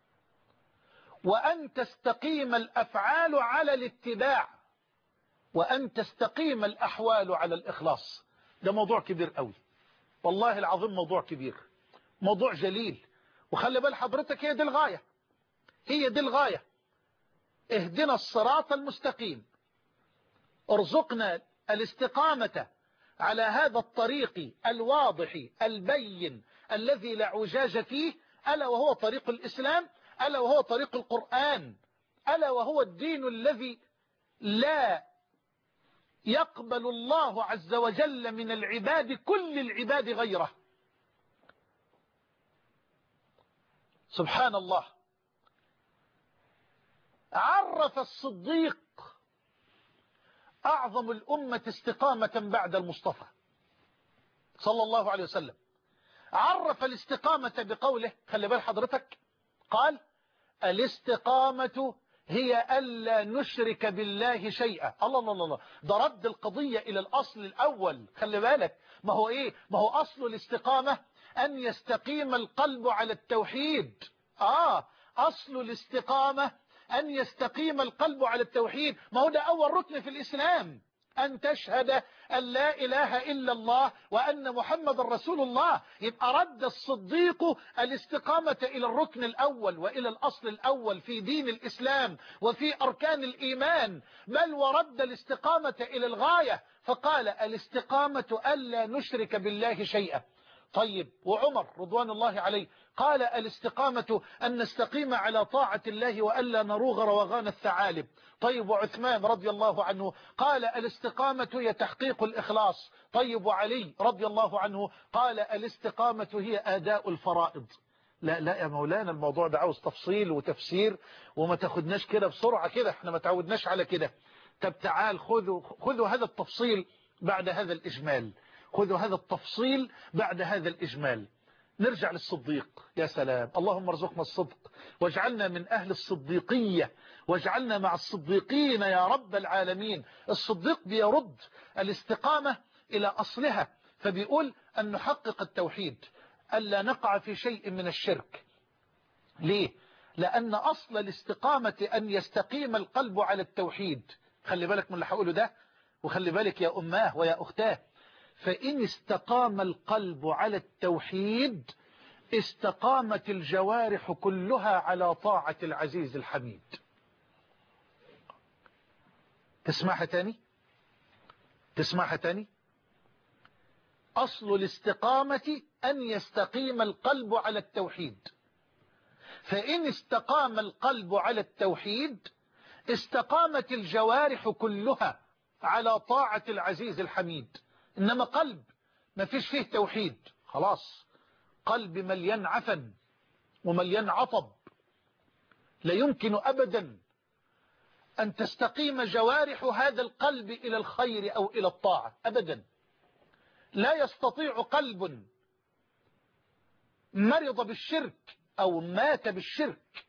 وأن تستقيم الأفعال على الاتباع، وأن تستقيم الأحوال على الإخلاص. ده موضوع كبير قوي، والله العظيم موضوع كبير، موضوع جليل. وخلي بال حضرتك هي دي الغاية، هي دي الغاية. اهدنا الصراط المستقيم، ارزقنا الاستقامة على هذا الطريق الواضح البين الذي لا اعوجاج فيه، ألا وهو طريق الإسلام، ألا وهو طريق القرآن، ألا وهو الدين الذي لا يقبل الله عز وجل من العباد كل العباد غيره. سبحان الله. عرف الصديق أعظم الأمة استقامة بعد المصطفى صلى الله عليه وسلم، عرف الاستقامة بقوله، خلي بال حضرتك، قال الاستقامة هي ألا نشرك بالله شيئا. الله الله الله، ده رد القضية إلى الأصل الأول. خلي بالك، ما هو إيه؟ ما هو أصل الاستقامة أن يستقيم القلب على التوحيد. أصل الاستقامة أن يستقيم القلب على التوحيد. ما هو ده أول ركن في الإسلام، أن تشهد أن لا إله إلا الله وأن محمد رسول الله. يبقى رد الصديق الاستقامة إلى الركن الأول وإلى الأصل الأول في دين الإسلام وفي أركان الإيمان، بل ورد الاستقامة إلى الغاية، فقال الاستقامة ألا نشرك بالله شيئا. طيب، وعمر رضوان الله عليه قال الاستقامة أن نستقيم على طاعة الله وألا نروغ روغان الثعالب. طيب، وعثمان رضي الله عنه قال الاستقامة هي تحقيق الإخلاص. طيب، وعلي رضي الله عنه قال الاستقامة هي أداء الفرائض. لا لا يا مولانا، الموضوع ده عاوز تفصيل وتفسير، وما تاخدناش كده بسرعة كده، احنا ما تعودناش على كده. طب تعال خذوا هذا التفصيل بعد هذا الإجمال، خذوا هذا التفصيل بعد هذا الإجمال. نرجع للصديق. يا سلام، اللهم ارزقنا الصدق واجعلنا من أهل الصديقية، واجعلنا مع الصديقين يا رب العالمين. الصديق بيرد الاستقامة إلى أصلها، فبيقول أن نحقق التوحيد، ألا نقع في شيء من الشرك. ليه؟ لأن أصل الاستقامة أن يستقيم القلب على التوحيد. خلي بالك من اللي هقوله ده، وخلي بالك يا أماه ويا أختاه. فإن استقام القلب على التوحيد استقامت الجوارح كلها على طاعة العزيز الحميد. تسمعها تاني. أصل الاستقامة أن يستقيم القلب على التوحيد، فإن استقام القلب على التوحيد استقامت الجوارح كلها على طاعة العزيز الحميد. إنما قلب ما فيش فيه توحيد، خلاص قلب مليان عفن ومليان عطب، لا يمكن أبدا أن تستقيم جوارح هذا القلب إلى الخير أو إلى الطاعة أبدا. لا يستطيع قلب مرض بالشرك أو مات بالشرك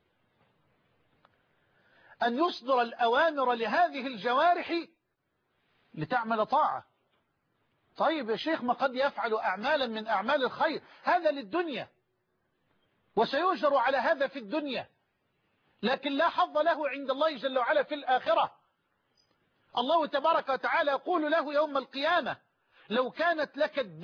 أن يصدر الأوامر لهذه الجوارح لتعمل طاعة. طيب يا شيخ، ما قد يفعل أعمالا من أعمال الخير، هذا للدنيا وسيؤجر على هذا في الدنيا، لكن لا حظ له عند الله جل وعلا في الآخرة. الله تبارك وتعالى يقول له يوم القيامة: لو كانت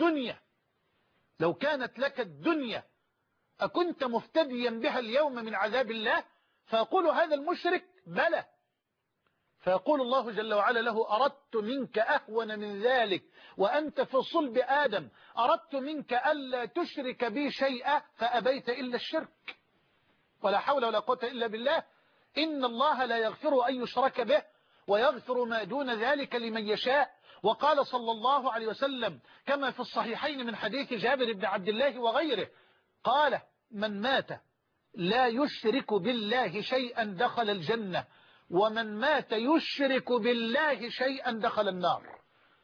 لك الدنيا أكنت مفتديا بها اليوم من عذاب الله؟ فيقول هذا المشرك: بلى. فيقول الله جل وعلا له: أردت منك أهون من ذلك وأنت في صلب آدم، أردت منك ألا تشرك بي شيئا فأبيت إلا الشرك. ولا حول ولا قوة إلا بالله. إن الله لا يغفر أن يشرك به ويغفر ما دون ذلك لمن يشاء. وقال صلى الله عليه وسلم كما في الصحيحين من حديث جابر بن عبد الله وغيره، قال: من مات لا يشرك بالله شيئا دخل الجنة، ومن مات يشرك بالله شيئا دخل النار.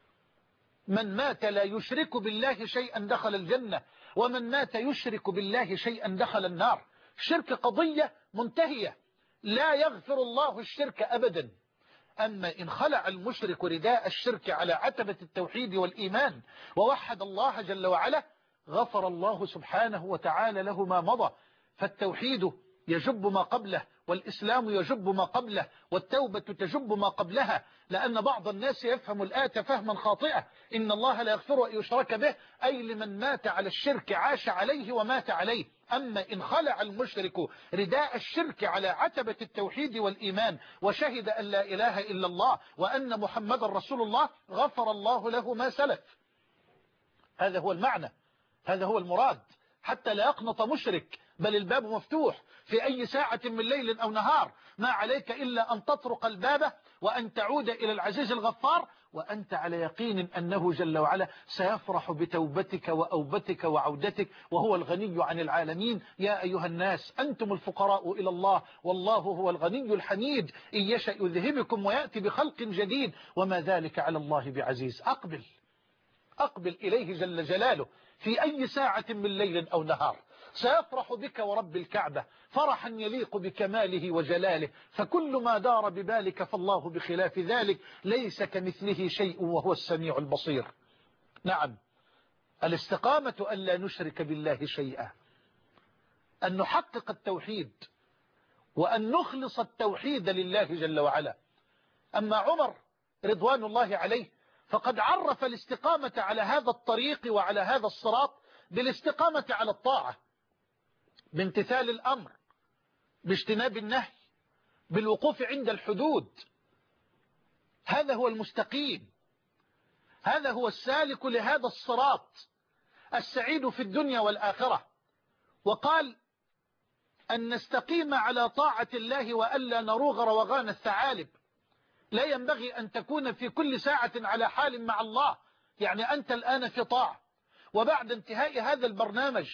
من مات لا يشرك بالله شيئا دخل الجنة، ومن مات يشرك بالله شيئا دخل النار. الشرك قضية منتهية، لا يغفر الله الشرك أبدا. أما إن خلع المشرك رداء الشرك على عتبة التوحيد والإيمان ووحد الله جل وعلا، غفر الله سبحانه وتعالى له ما مضى. فالتوحيد يجب ما قبله، والإسلام يجب ما قبله، والتوبة تجب ما قبلها. لأن بعض الناس يفهم الآية فهما خاطئة: إن الله لا يغفر أن يشرك به، أي لمن مات على الشرك عاش عليه ومات عليه. أما إن خلع المشرك رداء الشرك على عتبة التوحيد والإيمان وشهد أن لا إله إلا الله وأن محمد رسول الله، غفر الله له ما سلف. هذا هو المعنى، هذا هو المراد، حتى لا يقنط مشرك، بل الباب مفتوح في أي ساعة من ليل أو نهار. ما عليك إلا أن تطرق الباب وأن تعود إلى العزيز الغفار، وأنت على يقين أنه جل وعلا سيفرح بتوبتك وأوبتك وعودتك، وهو الغني عن العالمين. يا أيها الناس أنتم الفقراء إلى الله والله هو الغني الحميد، إن يشأ يذهبكم ويأتي بخلق جديد وما ذلك على الله بعزيز. أقبل إليه جل جلاله في أي ساعة من ليل أو نهار، سيفرح بك ورب الكعبة فرحا يليق بكماله وجلاله. فكل ما دار ببالك فالله بخلاف ذلك، ليس كمثله شيء وهو السميع البصير. نعم، الاستقامة أن لا نشرك بالله شيئا، أن نحقق التوحيد وأن نخلص التوحيد لله جل وعلا. أما عمر رضوان الله عليه فقد عرف الاستقامة على هذا الطريق وعلى هذا الصراط بالاستقامة على الطاعة، بامتثال الأمر، باجتناب النهي، بالوقوف عند الحدود. هذا هو المستقيم، هذا هو السالك لهذا الصراط السعيد في الدنيا والآخرة. وقال أن نستقيم على طاعة الله وألا نروغ روغان الثعالب. لا ينبغي أن تكون في كل ساعة على حال مع الله، يعني أنت الآن في طاعة، وبعد انتهاء هذا البرنامج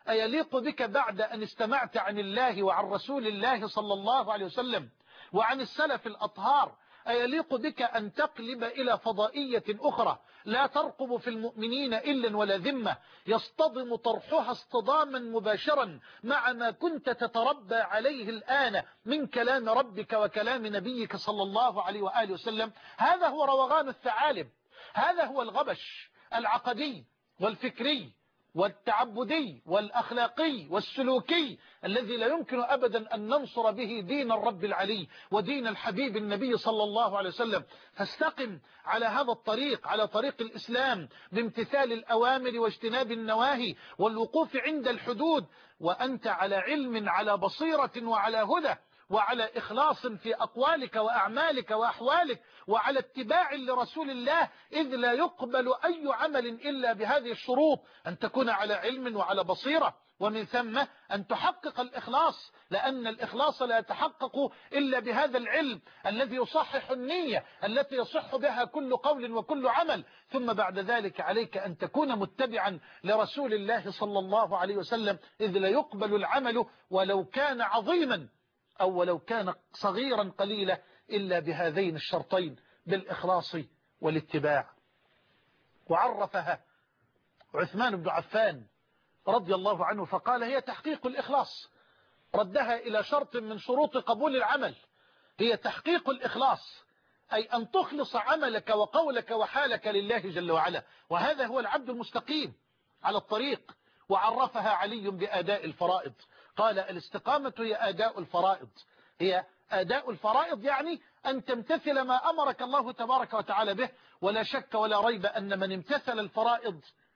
أيليق بك بعد أن استمعت عن الله وعن رسول الله صلى الله عليه وسلم وعن السلف الأطهار، أيليق بك أن تقلب إلى فضائية أخرى لا ترقب في المؤمنين إلا ولا ذمة، يصطدم طرحها اصطداما مباشرا مع ما كنت تتربى عليه الآن من كلام ربك وكلام نبيك صلى الله عليه وآله وسلم؟ هذا هو روغان الثعالب، هذا هو الغبش العقدي والفكري والتعبدي والأخلاقي والسلوكي الذي لا يمكن أبدا أن ننصر به دين الرب العلي ودين الحبيب النبي صلى الله عليه وسلم. فاستقم على هذا الطريق، على طريق الإسلام، بامتثال الأوامر واجتناب النواهي والوقوف عند الحدود، وأنت على علم، على بصيرة وعلى هدى وعلى إخلاص في أقوالك وأعمالك وأحوالك، وعلى اتباع لرسول الله، إذ لا يقبل أي عمل إلا بهذه الشروط: أن تكون على علم وعلى بصيرة، ومن ثم أن تحقق الإخلاص، لأن الإخلاص لا يتحقق إلا بهذا العلم الذي يصحح النية التي يصح بها كل قول وكل عمل. ثم بعد ذلك عليك أن تكون متبعا لرسول الله صلى الله عليه وسلم، إذ لا يقبل العمل ولو كان عظيما أو ولو كان صغيرا قليلا إلا بهذين الشرطين، بالإخلاص والاتباع. وعرفها عثمان بن عفان رضي الله عنه فقال: هي تحقيق الإخلاص. ردها إلى شرط من شروط قبول العمل: هي تحقيق الإخلاص، أي أن تخلص عملك وقولك وحالك لله جل وعلا، وهذا هو العبد المستقيم على الطريق. وعرفها علي بأداء الفرائض، قال: الاستقامة هي أداء الفرائض. هي أداء الفرائض يعني أن تمتثل ما أمرك الله تبارك وتعالى به، ولا شك ولا ريب أن من امتثل الفرائض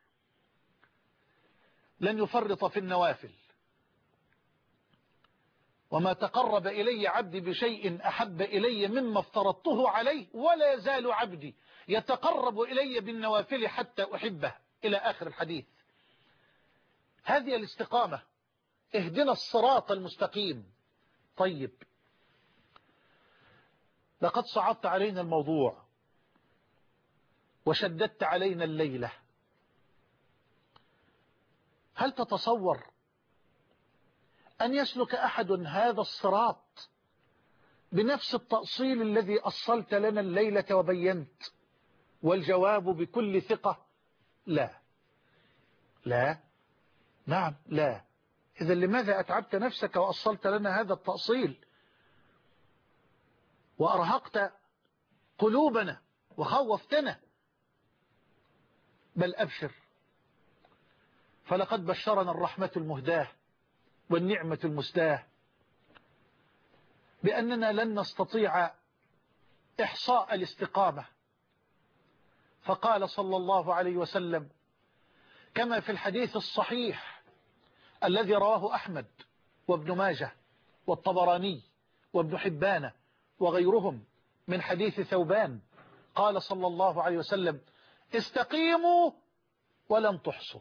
لن يفرط في النوافل. وما تقرب إلي عبدي بشيء أحب إلي مما افترضته عليه، ولا يزال عبدي يتقرب إلي بالنوافل حتى أحبه، إلى آخر الحديث. هذه الاستقامة، اهدنا الصراط المستقيم. طيب، لقد صعدت علينا الموضوع وشددت علينا الليلة. هل تتصور أن يسلك أحد هذا الصراط بنفس التأصيل الذي أصلت لنا الليلة وبينت؟ والجواب بكل ثقة: لا. لا، نعم، لا. إذا لماذا أتعبت نفسك وأصلت لنا هذا التأصيل وأرهقت قلوبنا وخوفتنا؟ بل أبشر، فلقد بشرنا الرحمة المهداة والنعمة المسداة بأننا لن نستطيع إحصاء الاستقامة. فقال صلى الله عليه وسلم كما في الحديث الصحيح الذي رواه أحمد وابن ماجه والطبراني وابن حبان وغيرهم من حديث ثوبان، قال صلى الله عليه وسلم: استقيموا ولن تحصوا.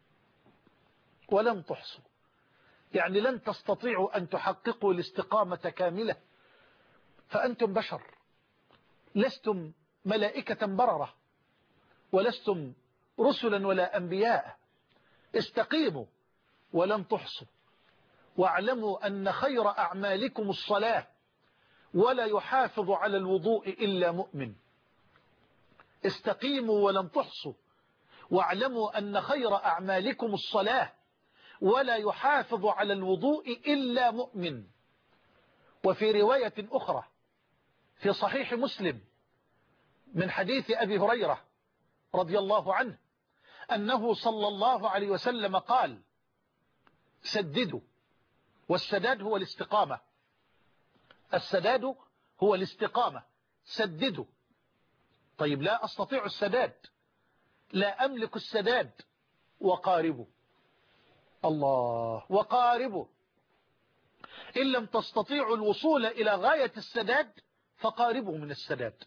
ولن تحصوا يعني لن تستطيعوا أن تحققوا الاستقامة كاملة، فأنتم بشر، لستم ملائكة بررة، ولستم رسلا ولا أنبياء. استقيموا ولن تحصوا، واعلموا أن خير أعمالكم الصلاة، ولا يحافظ على الوضوء إلا مؤمن. استقيموا ولن تحصوا، واعلموا أن خير أعمالكم الصلاة، ولا يحافظ على الوضوء إلا مؤمن. وفي رواية أخرى في صحيح مسلم من حديث أبي هريرة رضي الله عنه أنه صلى الله عليه وسلم قال: سددوا. والسداد هو الاستقامة، السداد هو الاستقامة، سددوا. طيب، لا أستطيع السداد، لا أملك السداد. وقاربوا. الله، وقاربوا. إن لم تستطيعوا الوصول إلى غاية السداد فقاربوا من السداد.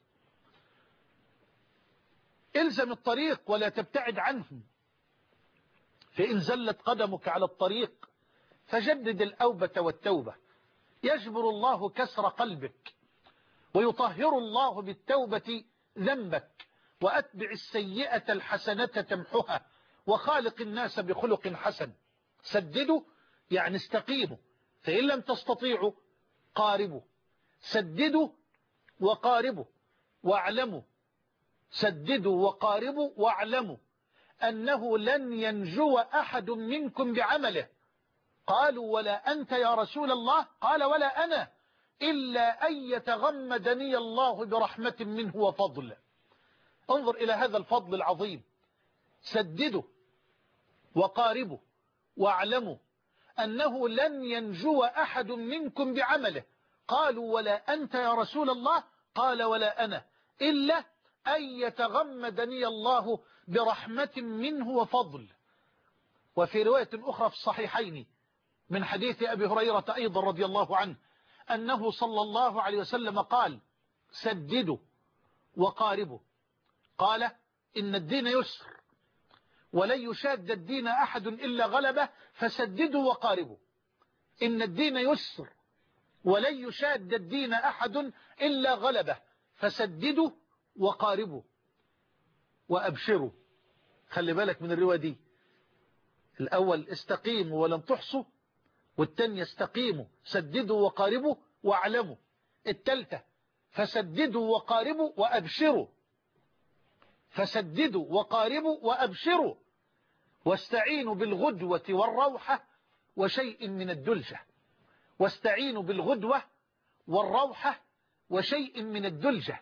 إلزم الطريق ولا تبتعد عنه، فإن زلت قدمك على الطريق فجدد الأوبة والتوبة. يجبر الله كسر قلبك، ويطهر الله بالتوبة ذنبك. وأتبع السيئة الحسنة تمحها، وخالق الناس بخلق حسن. سددوا يعني استقيموا، فإن لم تستطيعوا قاربوا. سددوا وقاربوا واعلموا، سددوا وقاربوا واعلموا أنه لن ينجو أحد منكم بعمله. قالوا ولا أنت يا رسول الله؟ قال ولا أنا، إلا أن يتغمدني الله برحمة منه وفضل. انظر إلى هذا الفضل العظيم. سددوا وقاربوا واعلموا أنه لن ينجو أحد منكم بعمله. قالوا ولا أنت يا رسول الله؟ قال ولا أنا، إلا أن يتغمدني الله برحمة منه وفضل. وفي رواية أخرى في الصحيحين من حديث أبي هريرة أيضا رضي الله عنه أنه صلى الله عليه وسلم قال سددوا وقاربوا. قال إن الدين يسر ولن يشاد الدين أحد إلا غلبه، فسددوا وقاربوا. إن الدين يسر ولن يشاد الدين أحد إلا غلبه، فسددوا وقاربوا وأبشروا. خلي بالك من الرواية دي، الأول استقيموا ولم تحصوا، والتانية استقيموا سددوا وقاربوا واعلموا، التالتة فسددوا وقاربوا وأبشروا. فسددوا وقاربوا وأبشروا، واستعينوا بالغدوة والروحة وشيء من الدلجة. واستعينوا بالغدوة والروحة وشيء من الدلجة.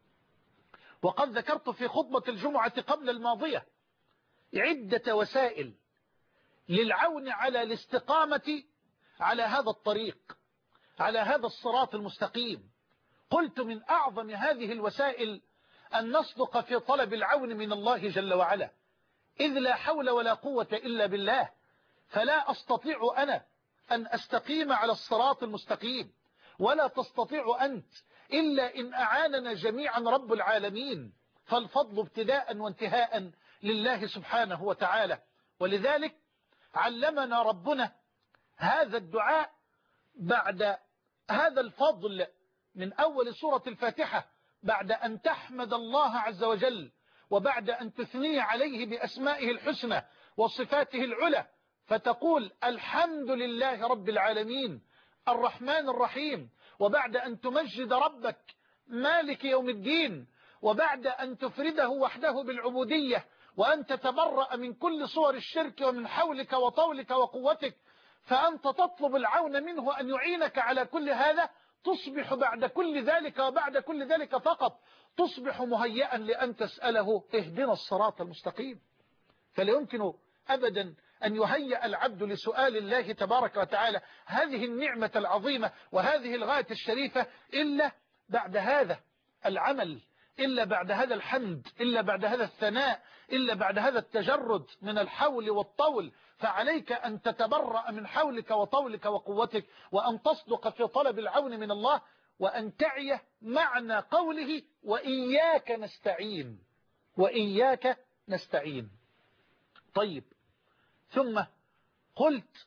وقد ذكرت في خطبة الجمعة قبل الماضية عدة وسائل للعون على الاستقامة على هذا الطريق، على هذا الصراط المستقيم. قلت من أعظم هذه الوسائل أن نصدق في طلب العون من الله جل وعلا، إذ لا حول ولا قوة إلا بالله. فلا أستطيع أنا أن أستقيم على الصراط المستقيم، ولا تستطيع أنت إلا إن أعاننا جميعا رب العالمين. فالفضل ابتداء وانتهاء لله سبحانه وتعالى. ولذلك علمنا ربنا هذا الدعاء بعد هذا الفضل من أول سورة الفاتحة، بعد أن تحمد الله عز وجل، وبعد أن تثني عليه بأسمائه الحسنى وصفاته العلى، فتقول الحمد لله رب العالمين الرحمن الرحيم، وبعد أن تمجد ربك مالك يوم الدين، وبعد أن تفرده وحده بالعبودية، وأن تتبرأ من كل صور الشرك ومن حولك وطولك وقوتك، فأنت تطلب العون منه أن يعينك على كل هذا. تصبح بعد كل ذلك وبعد كل ذلك فقط تصبح مهيئا لأن تسأله اهدنا الصراط المستقيم. فلا يمكن أبدا أن يهيأ العبد لسؤال الله تبارك وتعالى هذه النعمة العظيمة وهذه الغاية الشريفة إلا بعد هذا العمل، إلا بعد هذا الحمد، إلا بعد هذا الثناء، إلا بعد هذا التجرد من الحول والطول. فعليك أن تتبرأ من حولك وطولك وقوتك، وأن تصدق في طلب العون من الله، وأن تعي معنى قوله وإياك نستعين. وإياك نستعين. طيب، ثم قلت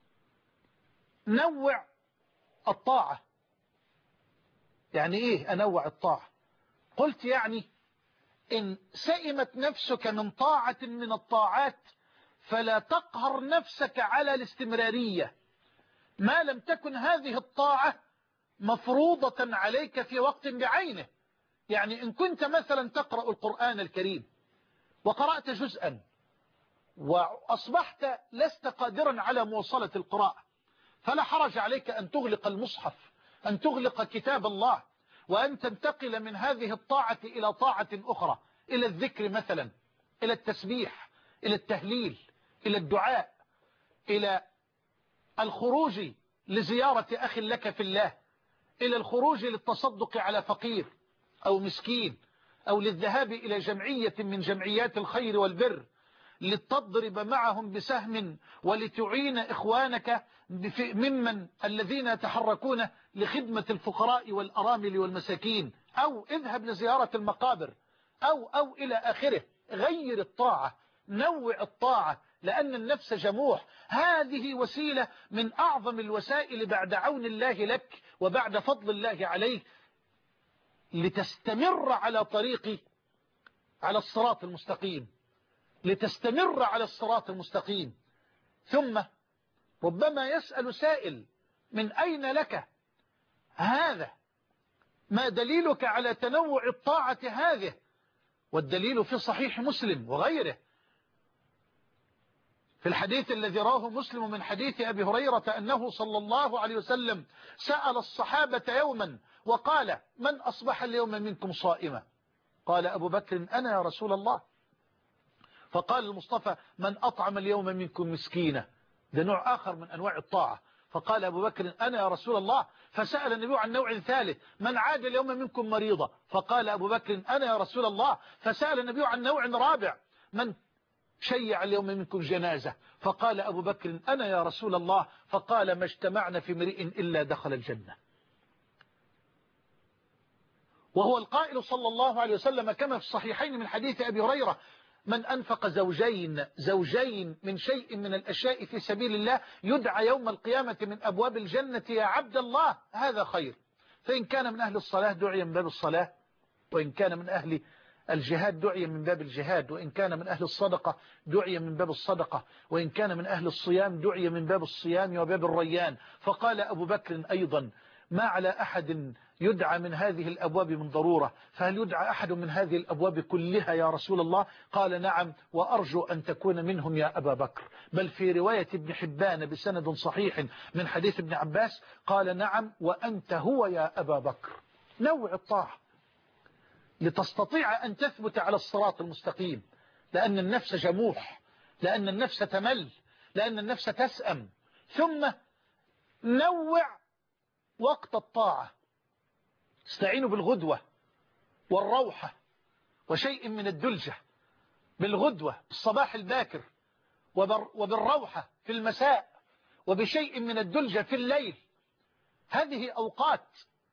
نوع الطاعة. يعني إيه أنوع الطاعة؟ قلت يعني إن سئمت نفسك من طاعة من الطاعات فلا تقهر نفسك على الاستمرارية ما لم تكن هذه الطاعة مفروضة عليك في وقت بعينه. يعني إن كنت مثلا تقرأ القرآن الكريم وقرأت جزءا وأصبحت لست قادرا على مواصلة القراءة، فلا حرج عليك أن تغلق المصحف، أن تغلق كتاب الله، وأن تنتقل من هذه الطاعة إلى طاعة أخرى، إلى الذكر مثلا، إلى التسبيح، إلى التهليل، إلى الدعاء، إلى الخروج لزيارة أخ لك في الله، إلى الخروج للتصدق على فقير أو مسكين، أو للذهاب إلى جمعية من جمعيات الخير والبر لتضرب معهم بسهم ولتعين إخوانك ممن الذين يتحركون لخدمة الفقراء والأرامل والمساكين، أو اذهب لزيارة المقابر، أو إلى آخره. غير الطاعة، نوع الطاعة، لأن النفس جموح. هذه وسيلة من أعظم الوسائل بعد عون الله لك وبعد فضل الله عليك لتستمر على طريق على الصراط المستقيم، لتستمر على الصراط المستقيم. ثم ربما يسأل سائل: من أين لك هذا؟ ما دليلك على تنوع الطاعة هذه؟ والدليل في صحيح مسلم وغيره، في الحديث الذي راه مسلم من حديث أبي هريرة أنه صلى الله عليه وسلم سأل الصحابة يوما وقال: من أصبح اليوم منكم صائما؟ قال أبو بكر: أنا يا رسول الله. فقال المصطفى: من أطعم اليوم منكم مسكينا؟ ده نوع آخر من أنواع الطاعة. فقال أبو بكر: أنا يا رسول الله. فسأل النبي عن نوع ثالث: من عاد اليوم منكم مريضا؟ فقال أبو بكر: أنا يا رسول الله. فسأل النبي عن نوع رابع: من شيع اليوم منكم جنازة؟ فقال أبو بكر: أنا يا رسول الله. فقال: ما اجتمعنا في امرئ إلا دخل الجنة. وهو القائل صلى الله عليه وسلم كما في الصحيحين من حديث أبي هريرة: من أنفق زوجين من شيء من الأشياء في سبيل الله يدعى يوم القيامة من أبواب الجنة يا عبد الله هذا خير. فإن كان من أهل الصلاة دعي من باب الصلاة، وإن كان من أهل الجهاد دعي من باب الجهاد، وإن كان من أهل الصدقة دعي من باب الصدقة، وإن كان من أهل الصيام دعي من باب الصيام وباب الريان. فقال أبو بكر أيضا: ما على أحد يدعى من هذه الأبواب من ضرورة، فهل يدعى أحد من هذه الأبواب كلها يا رسول الله؟ قال: نعم، وأرجو أن تكون منهم يا أبا بكر. بل في رواية ابن حبان بسند صحيح من حديث ابن عباس قال: نعم، وأنت هو يا أبا بكر. نوع الطاعة لتستطيع أن تثبت على الصراط المستقيم، لأن النفس جموح، لأن النفس تمل، لأن النفس تسأم. ثم نوع وقت الطاعة، استعينوا بالغدوة والروحة وشيء من الدلجة. بالغدوة بالصباح الباكر، وبالروحة في المساء، وبشيء من الدلجة في الليل. هذه أوقات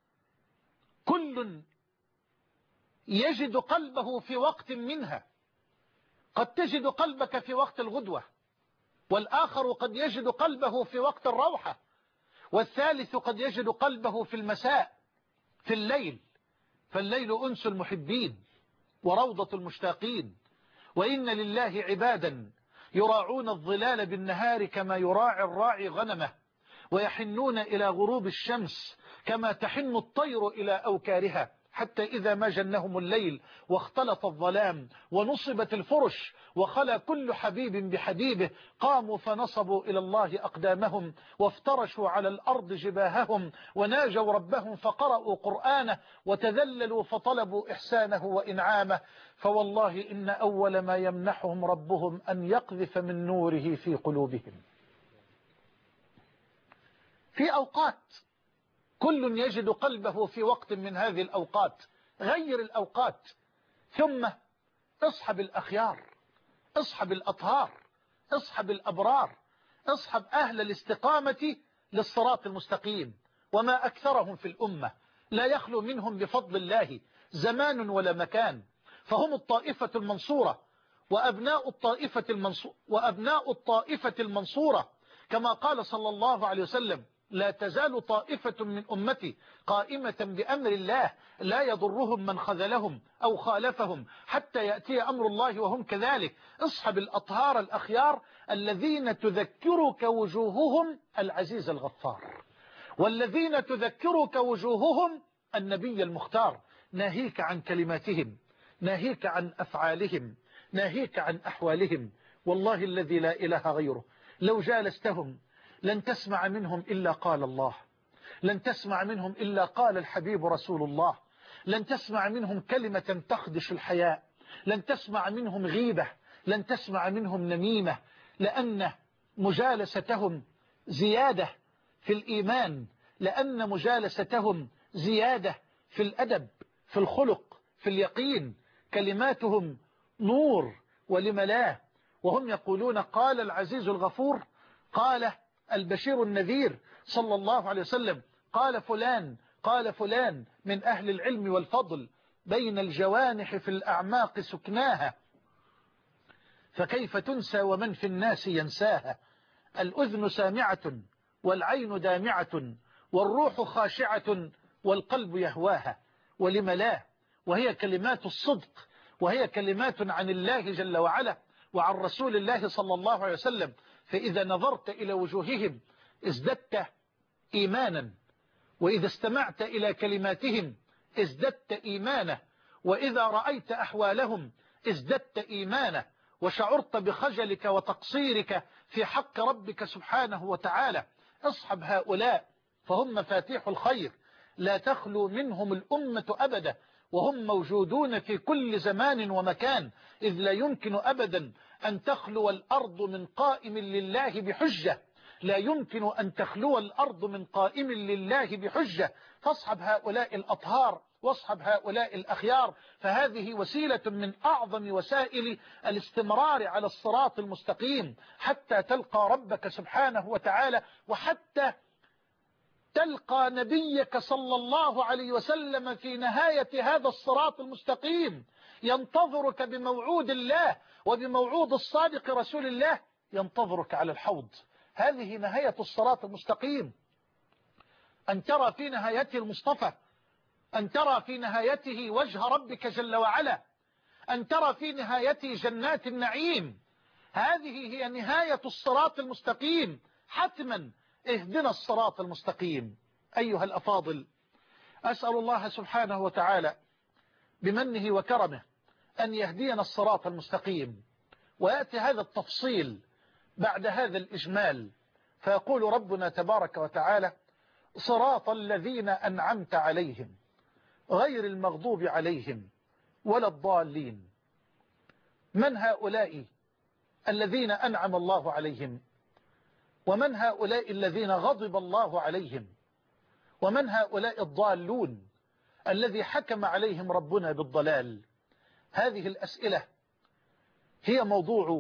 كل يجد قلبه في وقت منها. قد تجد قلبك في وقت الغدوة، والآخر قد يجد قلبه في وقت الروحة، والثالث قد يجد قلبه في المساء في الليل. فالليل أنس المحبين وروضة المشتاقين. وإن لله عبادا يراعون الظلال بالنهار كما يراعي الراعي غنمه، ويحنون إلى غروب الشمس كما تحن الطير إلى أوكارها، حتى إذا ما جنهم الليل واختلط الظلام ونصبت الفرش وخلى كل حبيب بحبيبه، قاموا فنصبوا إلى الله أقدامهم وافترشوا على الأرض جباههم وناجوا ربهم فقرأوا قرآنه وتذللوا فطلبوا إحسانه وإنعامه. فوالله إن أول ما يمنحهم ربهم أن يقذف من نوره في قلوبهم. في أوقات كل يجد قلبه في وقت من هذه الأوقات. غير الأوقات، ثم اصحب الأخيار، اصحب الأطهار، اصحب الأبرار، اصحب أهل الاستقامة للصراط المستقيم. وما أكثرهم في الأمة، لا يخلو منهم بفضل الله زمان ولا مكان. فهم الطائفة المنصورة وأبناء الطائفة المنصورة، كما قال صلى الله عليه وسلم: لا تزال طائفة من أمتي قائمة بأمر الله لا يضرهم من خذلهم أو خالفهم حتى يأتي أمر الله وهم كذلك. اصحب الأطهار الأخيار الذين تذكرك وجوههم العزيز الغفار، والذين تذكرك وجوههم النبي المختار. ناهيك عن كلماتهم، ناهيك عن أفعالهم، ناهيك عن أحوالهم. والله الذي لا إله غيره لو جالستهم لن تسمع منهم إلا قال الله، لن تسمع منهم إلا قال الحبيب رسول الله، لن تسمع منهم كلمة تخدش الحياء، لن تسمع منهم غيبة، لن تسمع منهم نميمة، لأن مجالستهم زيادة في الإيمان، لأن مجالستهم زيادة في الأدب، في الخلق، في اليقين. كلماتهم نور ولم لا. وهم يقولون: قال العزيز الغفور، قال البشير النذير صلى الله عليه وسلم، قال فلان من أهل العلم والفضل، بين الجوانح في الأعماق سكناها، فكيف تنسى ومن في الناس ينساها. الأذن سامعة والعين دامعة والروح خاشعة والقلب يهواها. ولم لا. وهي كلمات الصدق، وهي كلمات عن الله جل وعلا وعن رسول الله صلى الله عليه وسلم. فإذا نظرت إلى وجوههم ازددت إيمانا، وإذا استمعت إلى كلماتهم ازددت إيمانا، وإذا رأيت أحوالهم ازددت إيمانا، وشعرت بخجلك وتقصيرك في حق ربك سبحانه وتعالى. اصحب هؤلاء فهم مفاتيح الخير، لا تخلو منهم الأمة أبدا، وهم موجودون في كل زمان ومكان، إذ لا يمكن أبدا أن تخلو الأرض من قائم لله بحجة، لا يمكن أن تخلو الأرض من قائم لله بحجة. فاصحب هؤلاء الأطهار واصحب هؤلاء الأخيار، فهذه وسيلة من أعظم وسائل الاستمرار على الصراط المستقيم حتى تلقى ربك سبحانه وتعالى، وحتى تلقى نبيك صلى الله عليه وسلم في نهاية هذا الصراط المستقيم ينتظرك بموعود الله وبموعود الصادق رسول الله، ينتظرك على الحوض. هذه نهاية الصراط المستقيم، أن ترى في نهايته المصطفى، أن ترى في نهايته وجه ربك جل وعلا، أن ترى في نهايته جنات النعيم. هذه هي نهاية الصراط المستقيم حتما. اهدنا الصراط المستقيم. أيها الأفاضل، أسأل الله سبحانه وتعالى بمنه وكرمه أن يهدينا الصراط المستقيم. ويأتي هذا التفصيل بعد هذا الإجمال، فيقول ربنا تبارك وتعالى: صراط الذين أنعمت عليهم غير المغضوب عليهم ولا الضالين. من هؤلاء الذين أنعم الله عليهم؟ ومن هؤلاء الذين غضب الله عليهم؟ ومن هؤلاء الضالون الذي حكم عليهم ربنا بالضلال؟ هذه الأسئلة هي موضوع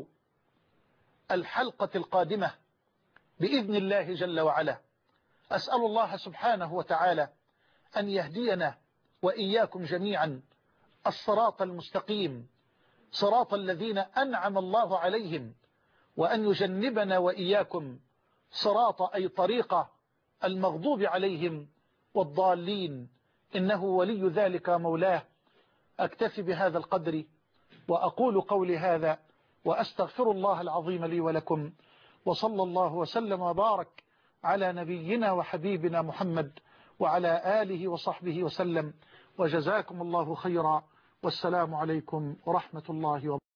الحلقة القادمة بإذن الله جل وعلا. أسأل الله سبحانه وتعالى أن يهدينا وإياكم جميعا الصراط المستقيم، صراط الذين أنعم الله عليهم، وأن يجنبنا وإياكم صراط أي طريقة المغضوب عليهم والضالين، إنه ولي ذلك مولاه. أكتفي بهذا القدر وأقول قولي هذا وأستغفر الله العظيم لي ولكم، وصلى الله وسلم وبارك على نبينا وحبيبنا محمد وعلى آله وصحبه وسلم، وجزاكم الله خيرا، والسلام عليكم ورحمة الله وبركاته.